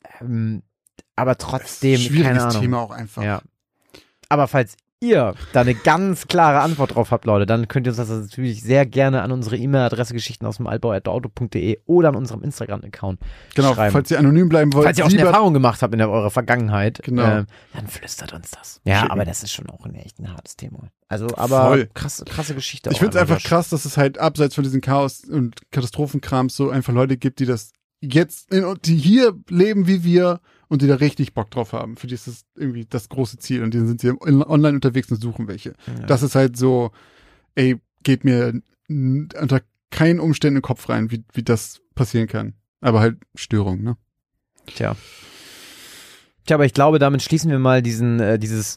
Aber trotzdem, keine Ahnung. Thema auch einfach. Ja. Aber falls ihr da eine ganz klare Antwort drauf habt, Leute, dann könnt ihr uns das natürlich sehr gerne an unsere E-Mail-Adresse geschichten-aus-dem-Altbau@auto.de oder an unserem Instagram-Account schreiben. Falls ihr anonym bleiben wollt. Falls ihr auch schon Erfahrung gemacht habt in eurer Vergangenheit, genau. Dann flüstert uns das. Ja, Schicken. aber das ist schon auch echt ein hartes Thema. Also, aber krasse Geschichte. Ich finde es einfach krass, dass es halt abseits von diesen Chaos- und Katastrophenkrams so einfach Leute gibt, die das die hier leben wie wir und die da richtig Bock drauf haben. Für die ist das irgendwie das große Ziel und die sind sie online unterwegs und suchen welche. Ja. Das ist halt so, geht mir unter keinen Umständen in den Kopf rein, wie das passieren kann. Aber halt Störung, ne? Tja, aber ich glaube, damit schließen wir mal dieses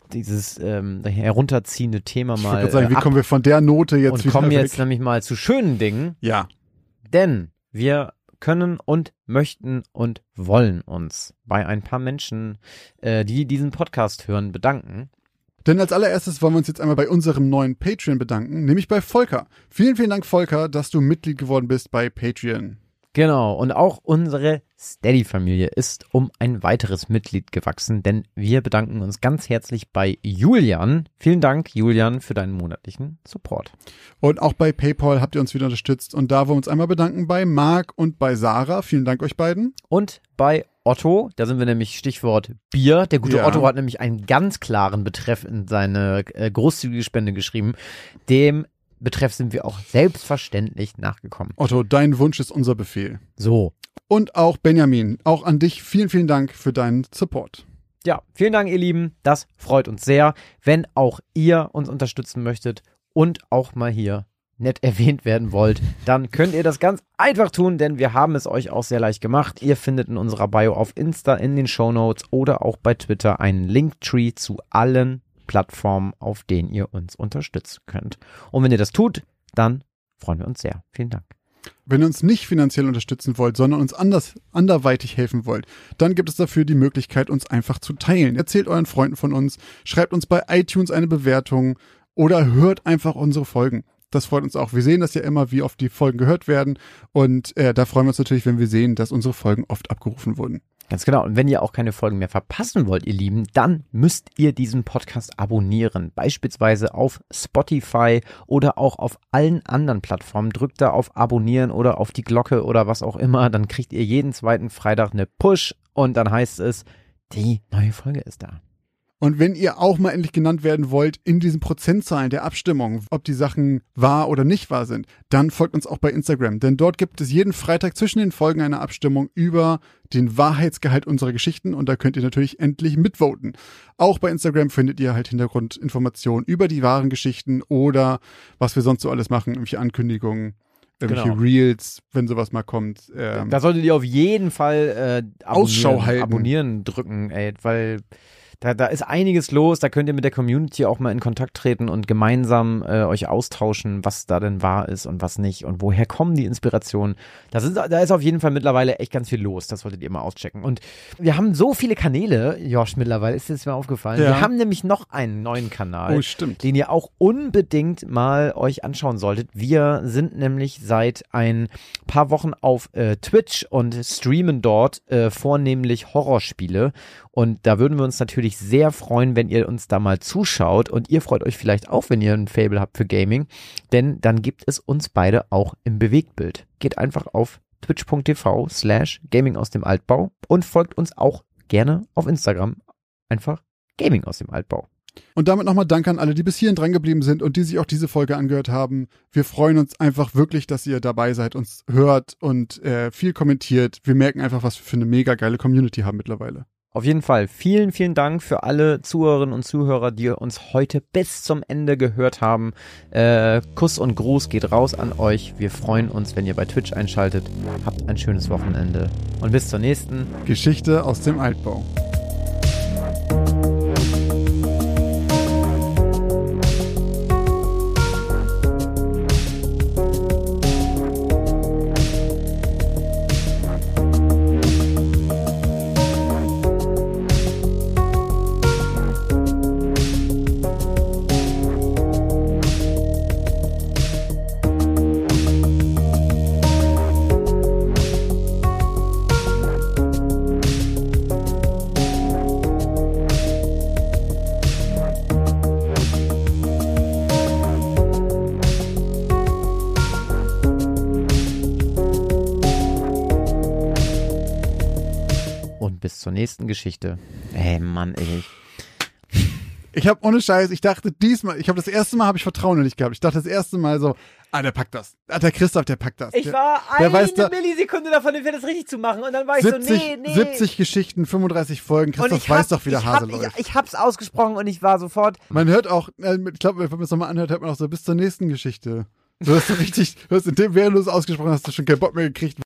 herunterziehende Thema mal. Ich wollte sagen, wie kommen wir von der Note jetzt und wieder kommen weg? Jetzt nämlich mal zu schönen Dingen. Ja. Denn wir können und möchten und wollen uns bei ein paar Menschen, die diesen Podcast hören, bedanken. Denn als allererstes wollen wir uns jetzt einmal bei unserem neuen Patreon bedanken, nämlich bei Volker. Vielen, vielen Dank, Volker, dass du Mitglied geworden bist bei Patreon. Genau, und auch unsere Steady-Familie ist um ein weiteres Mitglied gewachsen, denn wir bedanken uns ganz herzlich bei Julian. Vielen Dank, Julian, für deinen monatlichen Support. Und auch bei PayPal habt ihr uns wieder unterstützt und da wollen wir uns einmal bedanken bei Marc und bei Sarah. Vielen Dank euch beiden. Und bei Otto, da sind wir nämlich Stichwort Bier. Der gute Otto hat nämlich einen ganz klaren Betreff in seine großzügige Spende geschrieben. Dem Betreff sind wir auch selbstverständlich nachgekommen. Otto, dein Wunsch ist unser Befehl. So. Und auch Benjamin, auch an dich vielen, vielen Dank für deinen Support. Ja, vielen Dank, ihr Lieben. Das freut uns sehr. Wenn auch ihr uns unterstützen möchtet und auch mal hier nett erwähnt werden wollt, dann könnt ihr das ganz einfach tun, denn wir haben es euch auch sehr leicht gemacht. Ihr findet in unserer Bio auf Insta, in den Shownotes oder auch bei Twitter einen Linktree zu allen Plattformen, auf denen ihr uns unterstützen könnt. Und wenn ihr das tut, dann freuen wir uns sehr. Vielen Dank. Wenn ihr uns nicht finanziell unterstützen wollt, sondern uns anderweitig helfen wollt, dann gibt es dafür die Möglichkeit, uns einfach zu teilen. Erzählt euren Freunden von uns, schreibt uns bei iTunes eine Bewertung oder hört einfach unsere Folgen. Das freut uns auch. Wir sehen das ja immer, wie oft die Folgen gehört werden und da freuen wir uns natürlich, wenn wir sehen, dass unsere Folgen oft abgerufen wurden. Ganz genau. Und wenn ihr auch keine Folgen mehr verpassen wollt, ihr Lieben, dann müsst ihr diesen Podcast abonnieren. Beispielsweise auf Spotify oder auch auf allen anderen Plattformen. Drückt da auf Abonnieren oder auf die Glocke oder was auch immer. Dann kriegt ihr jeden zweiten Freitag eine Push und dann heißt es, die neue Folge ist da. Und wenn ihr auch mal endlich genannt werden wollt in diesen Prozentzahlen der Abstimmung, ob die Sachen wahr oder nicht wahr sind, dann folgt uns auch bei Instagram. Denn dort gibt es jeden Freitag zwischen den Folgen eine Abstimmung über den Wahrheitsgehalt unserer Geschichten und da könnt ihr natürlich endlich mitvoten. Auch bei Instagram findet ihr halt Hintergrundinformationen über die wahren Geschichten oder was wir sonst so alles machen, irgendwelche Ankündigungen. Irgendwelche Reels, wenn sowas mal kommt. Da solltet ihr auf jeden Fall Ausschau halten. Abonnieren drücken, weil da ist einiges los, da könnt ihr mit der Community auch mal in Kontakt treten und gemeinsam euch austauschen, was da denn wahr ist und was nicht und woher kommen die Inspirationen. Da ist auf jeden Fall mittlerweile echt ganz viel los, das solltet ihr mal auschecken. Und wir haben so viele Kanäle, Josh, mittlerweile, ist es mir aufgefallen. Ja. Wir haben nämlich noch einen neuen Kanal, den ihr auch unbedingt mal euch anschauen solltet. Wir sind nämlich seit ein paar Wochen auf Twitch und streamen dort vornehmlich Horrorspiele. Und da würden wir uns natürlich sehr freuen, wenn ihr uns da mal zuschaut und ihr freut euch vielleicht auch, wenn ihr ein Faible habt für Gaming, denn dann gibt es uns beide auch im Bewegtbild. Geht einfach auf twitch.tv/Gaming aus dem Altbau und folgt uns auch gerne auf Instagram. Einfach Gaming aus dem Altbau. Und damit nochmal Dank an alle, die bis hierhin dran geblieben sind und die sich auch diese Folge angehört haben. Wir freuen uns einfach wirklich, dass ihr dabei seid, uns hört und viel kommentiert. Wir merken einfach, was wir für eine mega geile Community haben mittlerweile. Auf jeden Fall vielen, vielen Dank für alle Zuhörerinnen und Zuhörer, die uns heute bis zum Ende gehört haben. Kuss und Gruß geht raus an euch. Wir freuen uns, wenn ihr bei Twitch einschaltet. Habt ein schönes Wochenende und bis zur nächsten Geschichte aus dem Altbau. bis zur nächsten Geschichte. Ey, Mann, ey. Ich habe ohne Scheiß, ich dachte das erste Mal habe ich Vertrauen nicht gehabt. Ich dachte das erste Mal so, der packt das. Der Christoph, der packt das. Ich war eine Millisekunde davon entfernt, das richtig zu machen und dann war ich 70 Geschichten, 35 Folgen, Christoph weiß doch, wie der Hase läuft. Ich hab's ausgesprochen und ich war sofort. Man hört auch, ich glaube, wenn man es nochmal anhört, hört man auch so bis zur nächsten Geschichte. Du hast so richtig, während du es ausgesprochen hast, du schon keinen Bock mehr gekriegt.